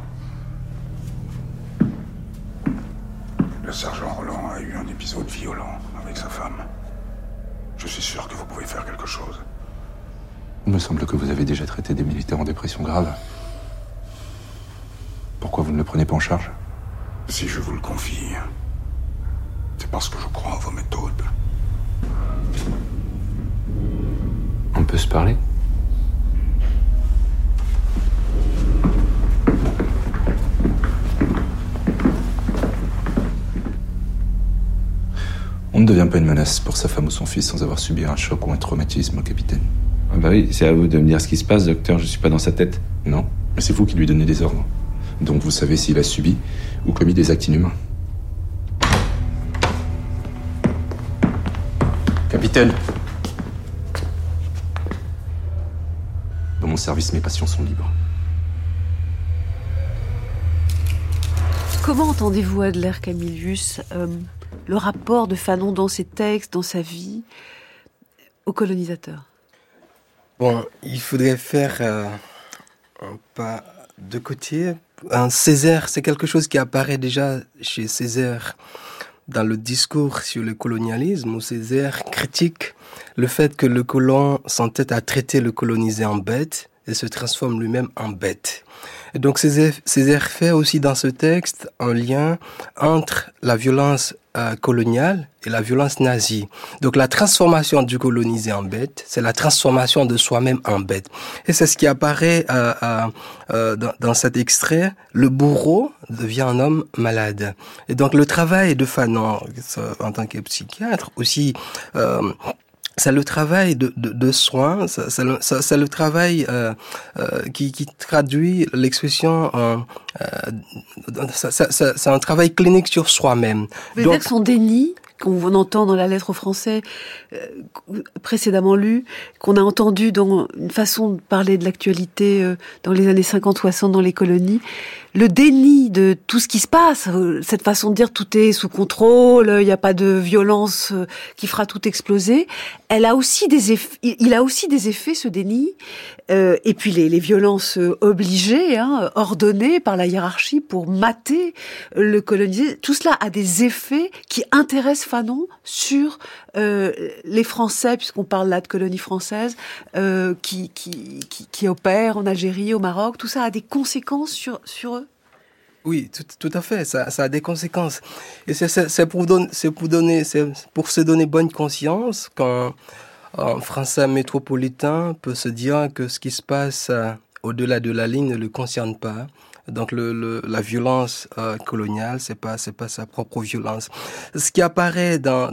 Speaker 9: Le sergent Roland a eu un épisode violent avec sa femme. Je suis sûr que vous pouvez faire quelque chose.
Speaker 10: Il me semble que vous avez déjà traité des militaires en dépression grave. Pourquoi vous ne le prenez pas en charge?
Speaker 9: Si je vous le confie, c'est parce que je crois en vos méthodes.
Speaker 10: On peut se parler? On ne devient pas une menace pour sa femme ou son fils sans avoir subi un choc ou un traumatisme, capitaine.
Speaker 11: Ah bah oui, c'est à vous de me dire ce qui se passe, docteur, je suis pas dans sa tête.
Speaker 10: Non, mais c'est vous qui lui donnez des ordres. Donc vous savez s'il a subi ou commis des actes inhumains. Capitaine. Dans mon service, mes passions sont libres.
Speaker 3: Comment entendez-vous, Adler Camillus, le rapport de Fanon dans ses textes, dans sa vie, aux colonisateurs?
Speaker 6: Bon, il faudrait faire un pas de côté. Un Césaire, c'est quelque chose qui apparaît déjà chez Césaire dans le discours sur le colonialisme, où Césaire critique le fait que le colon s'entête à traiter le colonisé en bête et se transforme lui-même en bête. Et donc Césaire fait aussi dans ce texte un lien entre la violence coloniale et la violence nazie. Donc la transformation du colonisé en bête, c'est la transformation de soi-même en bête. Et c'est ce qui apparaît dans cet extrait. Le bourreau devient un homme malade. Et donc le travail de Fanon en tant que psychiatre aussi... c'est le travail de soins, c'est le travail qui traduit l'expression. C'est un travail clinique sur soi-même.
Speaker 3: Vous voulez dire que son déni, qu'on entend dans la lettre aux Français précédemment lue, qu'on a entendu dans une façon de parler de l'actualité dans les années 50-60 dans les colonies, le déni de tout ce qui se passe, cette façon de dire tout est sous contrôle, il n'y a pas de violence qui fera tout exploser, il a aussi des effets, ce déni, et puis les violences obligées, ordonnées par la hiérarchie pour mater le colonisé, tout cela a des effets qui intéressent Fanon sur les Français, puisqu'on parle là de colonies françaises, qui opèrent en Algérie, au Maroc, tout ça a des conséquences sur eux.
Speaker 6: Oui, tout à fait, ça a des conséquences. Et c'est pour se donner bonne conscience quand un Français métropolitain peut se dire que ce qui se passe au-delà de la ligne ne le concerne pas. Donc la violence coloniale, c'est pas sa propre violence. Ce qui apparaît dans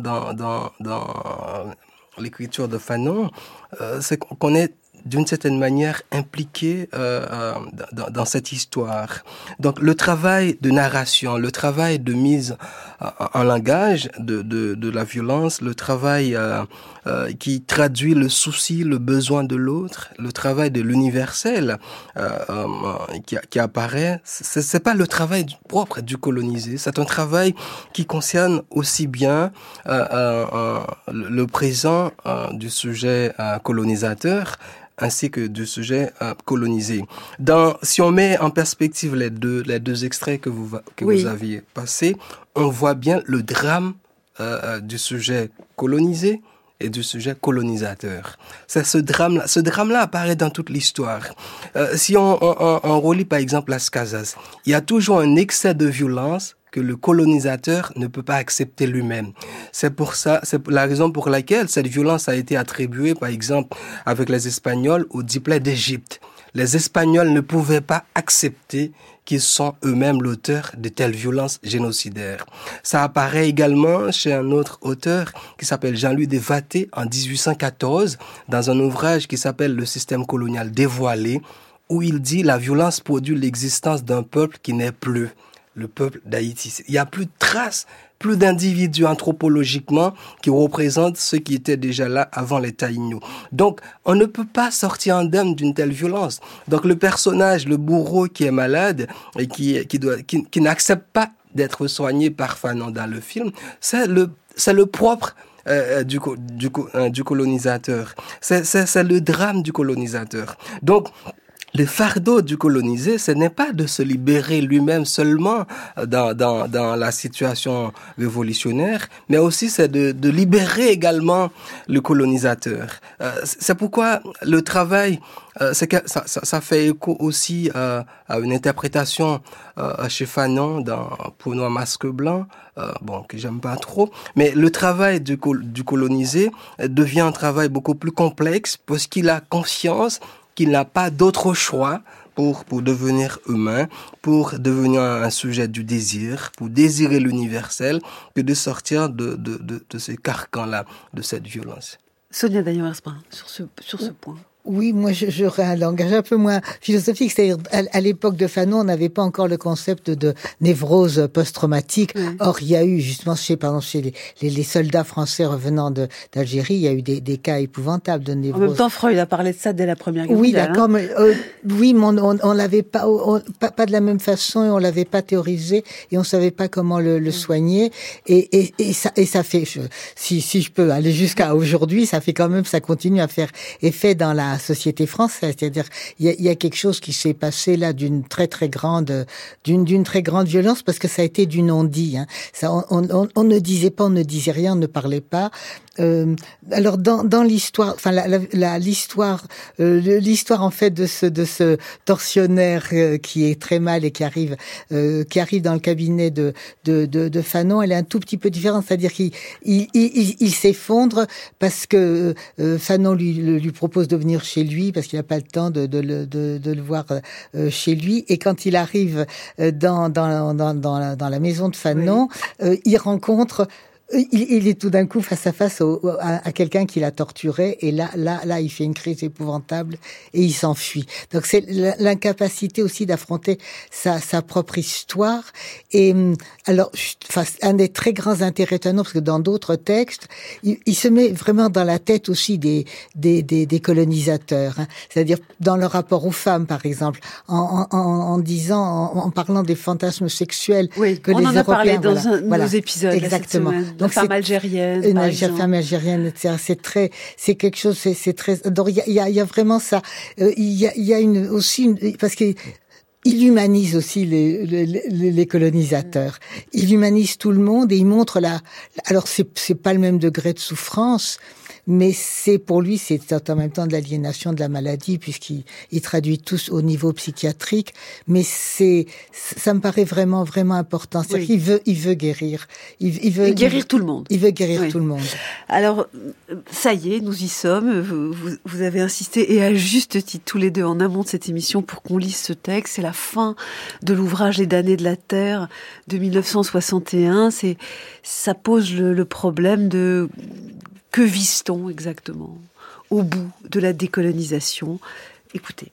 Speaker 6: l'écriture de Fanon, c'est qu'on est d'une certaine manière impliqué dans cette histoire. Donc le travail de narration, le travail de mise en langage de la violence, le travail qui traduit le souci, le besoin de l'autre, le travail de l'universel qui apparaît, c'est pas le travail propre du colonisé, c'est un travail qui concerne aussi bien le présent du sujet colonisateur ainsi que du sujet colonisé. Si on met en perspective les deux extraits que vous aviez passés, on voit bien le drame du sujet colonisé et du sujet colonisateur. C'est ce drame-là apparaît dans toute l'histoire. Si on relit par exemple Las Casas, il y a toujours un excès de violence que le colonisateur ne peut pas accepter lui-même. C'est la raison pour laquelle cette violence a été attribuée, par exemple, avec les Espagnols au diplôme d'Égypte. Les Espagnols ne pouvaient pas accepter qu'ils sont eux-mêmes l'auteur de telles violences génocidaires. Ça apparaît également chez un autre auteur qui s'appelle Jean-Louis Desvaté en 1814, dans un ouvrage qui s'appelle Le système colonial dévoilé, où il dit « La violence produit l'existence d'un peuple qui n'est plus ». Le peuple d'Haïti. Il n'y a plus de traces, plus d'individus anthropologiquement qui représentent ceux qui étaient déjà là avant les Taïnos. Donc, on ne peut pas sortir indemne d'une telle violence. Donc, le personnage, le bourreau qui est malade et qui n'accepte pas d'être soigné par Fanon dans le film, c'est le propre du colonisateur. C'est le drame du colonisateur. Donc, le fardeau du colonisé, ce n'est pas de se libérer lui-même seulement dans la situation révolutionnaire, mais aussi c'est de libérer également le colonisateur. C'est pourquoi le travail, c'est que ça fait écho aussi à une interprétation chez Fanon dans Peau noire masque blanc, que j'aime pas trop, mais le travail du colonisé devient un travail beaucoup plus complexe parce qu'il a conscience qu'il n'a pas d'autre choix pour devenir humain, pour devenir un sujet du désir, pour désirer l'universel, que de sortir de ce carcan-là, de cette violence.
Speaker 3: Sonia Dagnon-Hersbrun, sur ce point.
Speaker 4: Oui, moi j'aurais un langage un peu moins philosophique, c'est-à-dire à l'époque de Fanon, on n'avait pas encore le concept de névrose post-traumatique. Or, il y a eu justement chez les soldats français revenant d'Algérie, il y a eu des cas épouvantables de névrose.
Speaker 3: En même temps, Freud a parlé de ça dès la Première Guerre
Speaker 4: mondiale.
Speaker 3: D'accord,
Speaker 4: mais on l'avait pas de la même façon et on l'avait pas théorisé et on savait pas comment le soigner et ça fait si je peux aller jusqu'à aujourd'hui, ça continue à faire effet dans la société française, c'est-à-dire il y a quelque chose qui s'est passé là d'une très grande violence parce que ça a été du non-dit. Ça, on ne disait pas, on ne disait rien, on ne parlait pas. Alors dans l'histoire, enfin l'histoire en fait de ce tortionnaire qui est très mal et qui arrive dans le cabinet de Fanon, elle est un tout petit peu différente, c'est-à-dire qu'il s'effondre parce que Fanon lui propose de venir chez lui parce qu'il n'a pas le temps de le voir chez lui, et quand il arrive dans la maison de Fanon, il rencontre il est tout d'un coup face à face à quelqu'un qui l'a torturé, et là, il fait une crise épouvantable et il s'enfuit. Donc c'est l'incapacité aussi d'affronter sa propre histoire. Et alors, un des très grands intérêts de Fanon, parce que dans d'autres textes, il se met vraiment dans la tête aussi des colonisateurs, c'est-à-dire dans leur rapport aux femmes, par exemple, en parlant des fantasmes sexuels que les Européens.
Speaker 3: On en a parlé dans nos épisodes.
Speaker 4: Exactement.
Speaker 3: Donc femme algérienne, par exemple.
Speaker 4: Femme algérienne, etc. C'est quelque chose, c'est très. Donc il y a vraiment ça. Il y a parce que il humanise aussi les colonisateurs. Il humanise tout le monde et il montre alors c'est pas le même degré de souffrance, mais pour lui c'est en même temps de l'aliénation, de la maladie, puisqu'il traduit tous au niveau psychiatrique. Mais ça me paraît vraiment important. C'est-à-dire qu'il veut guérir. Il veut
Speaker 3: guérir tout le monde.
Speaker 4: Il veut guérir tout le monde.
Speaker 3: Alors ça y est, nous y sommes. Vous avez insisté, et à juste titre, tous les deux en amont de cette émission, pour qu'on lise ce texte. C'est la fin de l'ouvrage Les damnés de la terre de 1961. Ça pose le problème de que vise-t-on exactement au bout de la décolonisation. Écoutez.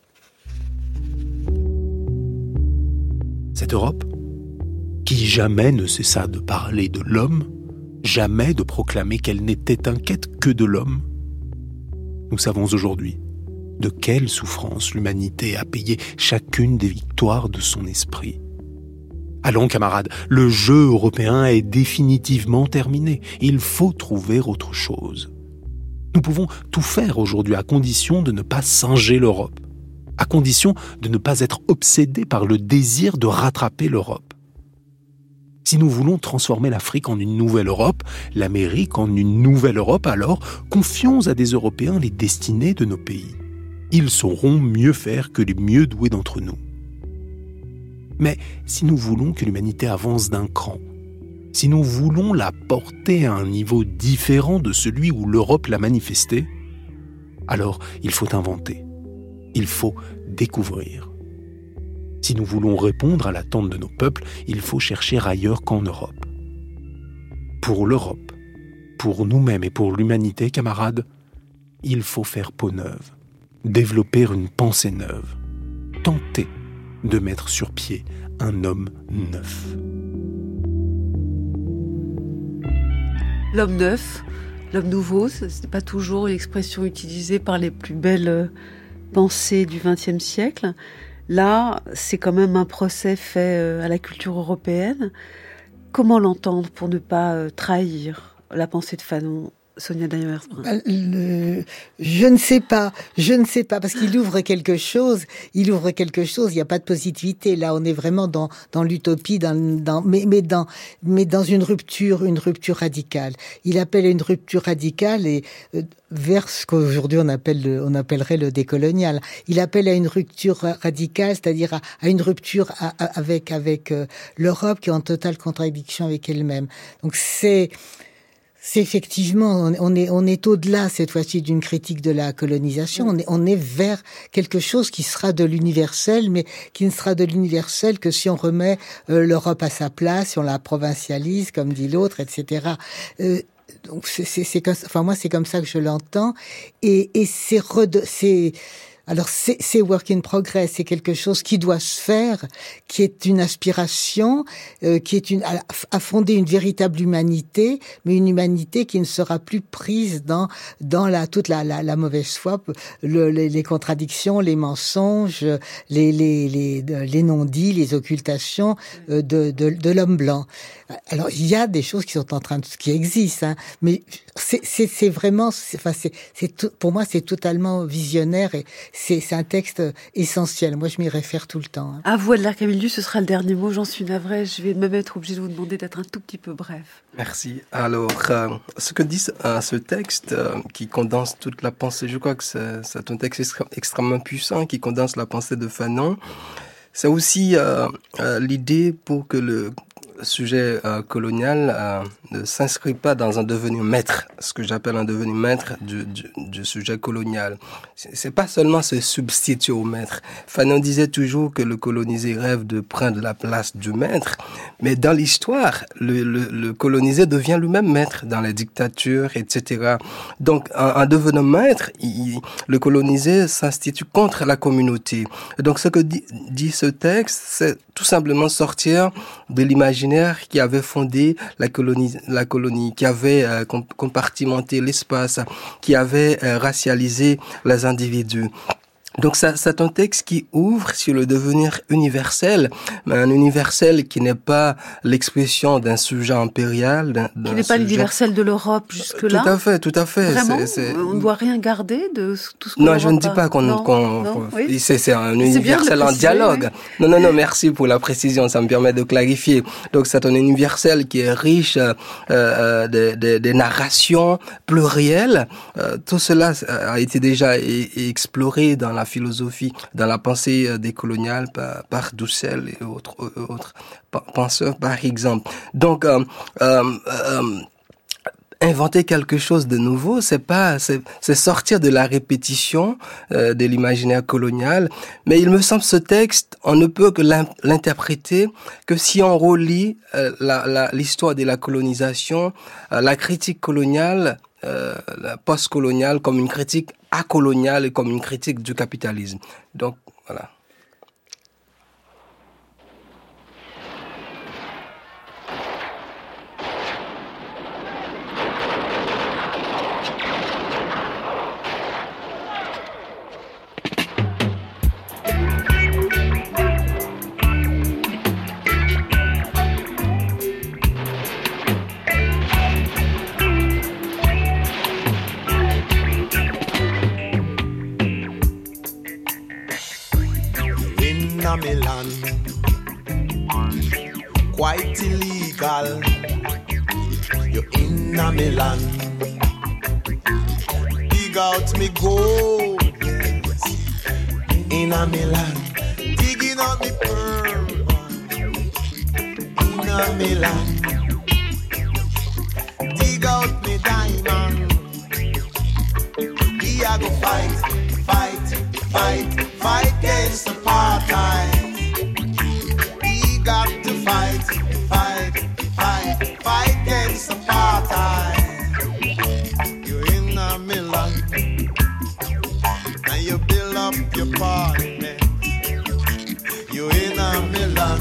Speaker 8: Cette Europe, qui jamais ne cessa de parler de l'homme, jamais de proclamer qu'elle n'était inquiète que de l'homme, nous savons aujourd'hui de quelle souffrance l'humanité a payé chacune des victoires de son esprit. Allons, camarades, le jeu européen est définitivement terminé. Il faut trouver autre chose. Nous pouvons tout faire aujourd'hui à condition de ne pas singer l'Europe, à condition de ne pas être obsédés par le désir de rattraper l'Europe. Si nous voulons transformer l'Afrique en une nouvelle Europe, l'Amérique en une nouvelle Europe, alors confions à des Européens les destinées de nos pays. Ils sauront mieux faire que les mieux doués d'entre nous. Mais si nous voulons que l'humanité avance d'un cran, si nous voulons la porter à un niveau différent de celui où l'Europe l'a manifesté, alors il faut inventer, il faut découvrir. Si nous voulons répondre à l'attente de nos peuples, il faut chercher ailleurs qu'en Europe. Pour l'Europe, pour nous-mêmes et pour l'humanité, camarades, il faut faire peau neuve, développer une pensée neuve, tenter de mettre sur pied un homme neuf.
Speaker 3: L'homme neuf, l'homme nouveau, ce n'est pas toujours une expression utilisée par les plus belles pensées du XXe siècle. Là, c'est quand même un procès fait à la culture européenne. Comment l'entendre pour ne pas trahir la pensée de Fanon Sonia Daillon-Hersbrun?
Speaker 4: Je ne sais pas, parce qu'il ouvre quelque chose, il n'y a pas de positivité, là on est vraiment dans l'utopie, mais dans une rupture radicale. Il appelle à une rupture radicale et vers ce qu'aujourd'hui on appellerait le décolonial. Il appelle à une rupture radicale, c'est-à-dire à une rupture avec l'Europe qui est en totale contradiction avec elle-même. Donc c'est effectivement, on est au-delà cette fois-ci d'une critique de la colonisation. On est vers quelque chose qui sera de l'universel, mais qui ne sera de l'universel que si on remet l'Europe à sa place, si on la provincialise, comme dit l'autre, etc. Donc moi c'est comme ça que je l'entends. Et c'est work in progress, c'est quelque chose qui doit se faire, qui est une aspiration, qui est à fonder une véritable humanité, mais une humanité qui ne sera plus prise dans toute la mauvaise foi, les contradictions, les mensonges, les non-dits, les occultations de l'homme blanc. Alors il y a des choses qui existent, hein, mais c'est vraiment, pour moi c'est totalement visionnaire et c'est un texte essentiel. Moi, je m'y réfère tout le temps.
Speaker 3: À vous, Adler Camillius, ce sera le dernier mot. J'en suis navrée. Je vais même être obligée de vous demander d'être un tout petit peu bref.
Speaker 6: Merci. Alors, ce que dit ce texte qui condense toute la pensée, je crois que c'est un texte extrêmement puissant qui condense la pensée de Fanon. C'est aussi l'idée pour que le sujet colonial ne s'inscrit pas dans un devenir maître, ce que j'appelle un devenir maître du sujet colonial. C'est pas seulement se substituer au maître. Fanon disait toujours que le colonisé rêve de prendre la place du maître, mais dans l'histoire, le colonisé devient lui-même maître dans les dictatures, etc. Donc, en devenant maître, le colonisé s'institue contre la communauté. Donc, ce que dit ce texte, c'est tout simplement sortir de l'imaginaire qui avait fondé la colonie, qui avait compartimenté l'espace, qui avait racialisé les individus. Donc c'est un texte qui ouvre sur le devenir universel, mais un universel qui n'est pas l'expression d'un sujet impérial.
Speaker 3: Qui n'est pas l'universel de l'Europe jusque-là.
Speaker 6: Tout à fait.
Speaker 3: Vraiment, on ne doit rien garder de tout ce que
Speaker 6: Non, je ne dis pas
Speaker 3: oui.
Speaker 6: C'est un universel en dialogue. Oui. Non, merci pour la précision, ça me permet de clarifier. Donc c'est un universel qui est riche des narrations plurielles. Tout cela a été déjà exploré dans la philosophie, dans la pensée décoloniale par Dussel et autres penseurs, par exemple. Donc, inventer quelque chose de nouveau, c'est sortir de la répétition de l'imaginaire colonial. Mais il me semble ce texte, on ne peut que l'interpréter que si on relie l'histoire de la colonisation, la critique coloniale, la post-coloniale comme une critique acoloniale et comme une critique du capitalisme. Donc, voilà.
Speaker 12: Milan, quite illegal. You're in a Milan, dig out me gold. In a Milan, digging out me pearl. In a Milan, dig out me diamond. We are gonna fight against apartheid. We got to fight against apartheid. You're in a Milan, and you build up your parliament. You're in a Milan,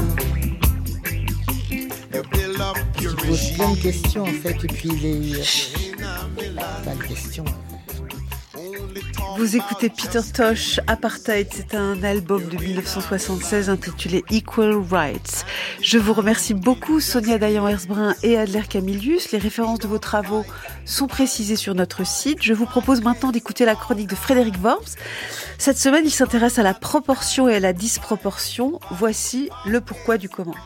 Speaker 12: you build up your regime.
Speaker 4: Je pose plein de questions en fait, et puis pas de questions.
Speaker 3: Vous écoutez Peter Tosh, Apartheid, c'est un album de 1976 intitulé Equal Rights. Je vous remercie beaucoup Sonia Dayan-Herzbrun et Adler Camilius. Les références de vos travaux sont précisées sur notre site. Je vous propose maintenant d'écouter la chronique de Frédéric Worms. Cette semaine, il s'intéresse à la proportion et à la disproportion. Voici le pourquoi du comment.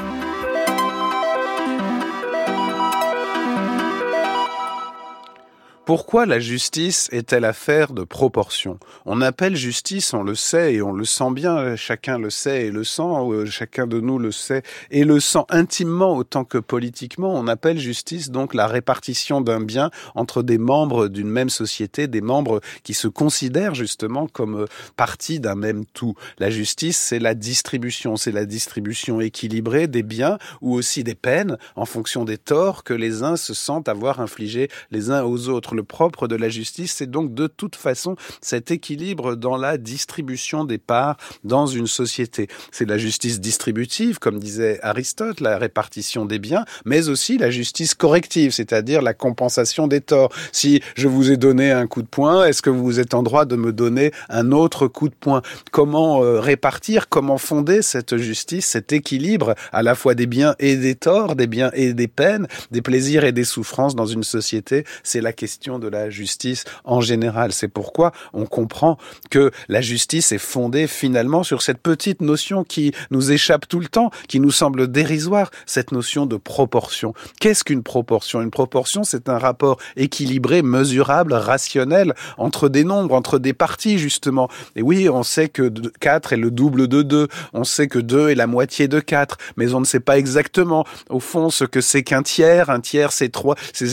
Speaker 13: Pourquoi la justice est-elle affaire de proportion ? On appelle justice, on le sait et on le sent bien, chacun le sait et le sent, chacun de nous le sait et le sent intimement autant que politiquement. On appelle justice donc la répartition d'un bien entre des membres d'une même société, des membres qui se considèrent justement comme partie d'un même tout. La justice, c'est la distribution équilibrée des biens ou aussi des peines en fonction des torts que les uns se sentent avoir infligés les uns aux autres. Le propre de la justice, c'est donc de toute façon cet équilibre dans la distribution des parts dans une société. C'est la justice distributive, comme disait Aristote, la répartition des biens, mais aussi la justice corrective, c'est-à-dire la compensation des torts. Si je vous ai donné un coup de poing, est-ce que vous êtes en droit de me donner un autre coup de poing ? Comment répartir, comment fonder cette justice, cet équilibre à la fois des biens et des torts, des biens et des peines, des plaisirs et des souffrances dans une société ? C'est la question de la justice en général. C'est pourquoi on comprend que la justice est fondée finalement sur cette petite notion qui nous échappe tout le temps, qui nous semble dérisoire, cette notion de proportion. Qu'est-ce qu'une proportion ? Une proportion, c'est un rapport équilibré, mesurable, rationnel entre des nombres, entre des parties justement. Et oui, on sait que 4 est le double de 2, on sait que 2 est la moitié de 4, mais on ne sait pas exactement au fond ce que c'est qu'un tiers. Un tiers, c'est 3, c'est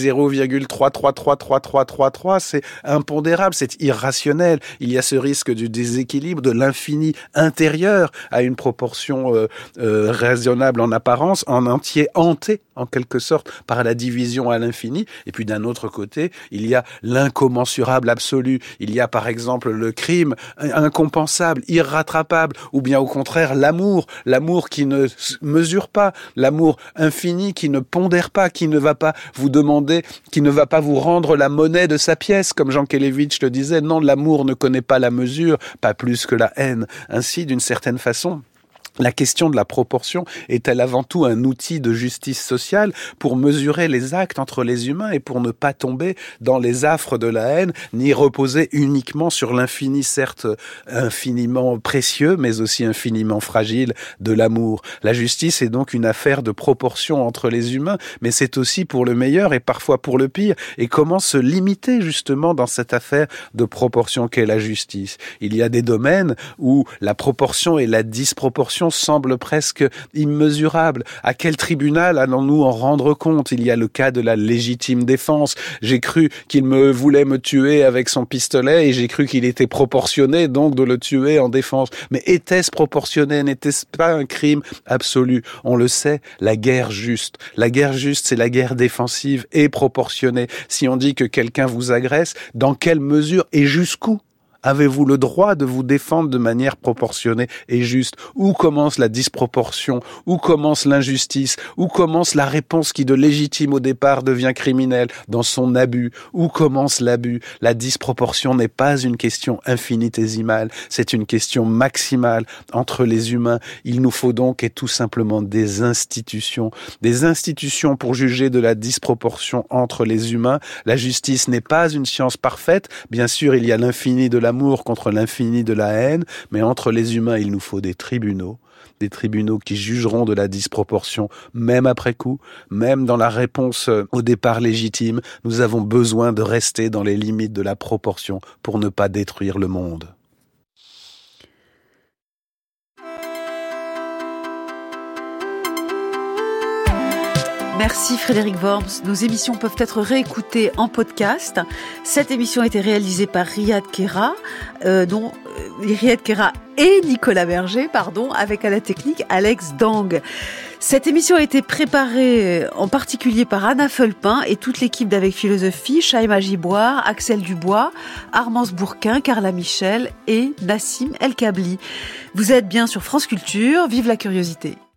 Speaker 13: 0,3333333, c'est impondérable, c'est irrationnel. Il y a ce risque du déséquilibre, de l'infini intérieur à une proportion raisonnable en apparence, en entier hanté en quelque sorte par la division à l'infini. Et puis d'un autre côté, il y a l'incommensurable absolu. Il y a par exemple le crime incompensable, irrattrapable, ou bien au contraire l'amour qui ne mesure pas, l'amour infini qui ne pondère pas, qui ne va pas vous demander, qui ne va pas vous rendre la monnaie de sa pièce, comme Jean Kelevitch le disait. Non, l'amour ne connaît pas la mesure, pas plus que la haine. Ainsi, d'une certaine façon, la question de la proportion est-elle avant tout un outil de justice sociale pour mesurer les actes entre les humains et pour ne pas tomber dans les affres de la haine, ni reposer uniquement sur l'infini, certes infiniment précieux, mais aussi infiniment fragile, de l'amour. La justice est donc une affaire de proportion entre les humains, mais c'est aussi pour le meilleur et parfois pour le pire. Et comment se limiter justement dans cette affaire de proportion qu'est la justice ? Il y a des domaines où la proportion et la disproportion semble presque immesurable. À quel tribunal allons-nous en rendre compte ? Il y a le cas de la légitime défense. J'ai cru qu'il voulait me tuer avec son pistolet et j'ai cru qu'il était proportionné donc de le tuer en défense. Mais était-ce proportionné ? N'était-ce pas un crime absolu ? On le sait, la guerre juste. La guerre juste, c'est la guerre défensive et proportionnée. Si on dit que quelqu'un vous agresse, dans quelle mesure et jusqu'où avez-vous le droit de vous défendre de manière proportionnée et juste ? Où commence la disproportion ? Où commence l'injustice ? Où commence la réponse qui de légitime au départ devient criminelle dans son abus ? Où commence l'abus ? La disproportion n'est pas une question infinitésimale, c'est une question maximale entre les humains. Il nous faut donc et tout simplement des institutions pour juger de la disproportion entre les humains. La justice n'est pas une science parfaite. Bien sûr, il y a l'infini de l'amour contre l'infini de la haine, mais entre les humains, il nous faut des tribunaux qui jugeront de la disproportion, même après coup, même dans la réponse au départ légitime. Nous avons besoin de rester dans les limites de la proportion pour ne pas détruire le monde.
Speaker 3: Merci Frédéric Worms. Nos émissions peuvent être réécoutées en podcast. Cette émission a été réalisée par Riyad Kera, et Nicolas Berger, avec à la technique Alex Dang. Cette émission a été préparée en particulier par Anna Fulpin et toute l'équipe d'Avec Philosophie, Shaima Giboire, Axel Dubois, Armance Bourquin, Carla Michel et Nassim El Kabli. Vous êtes bien sur France Culture, vive la curiosité.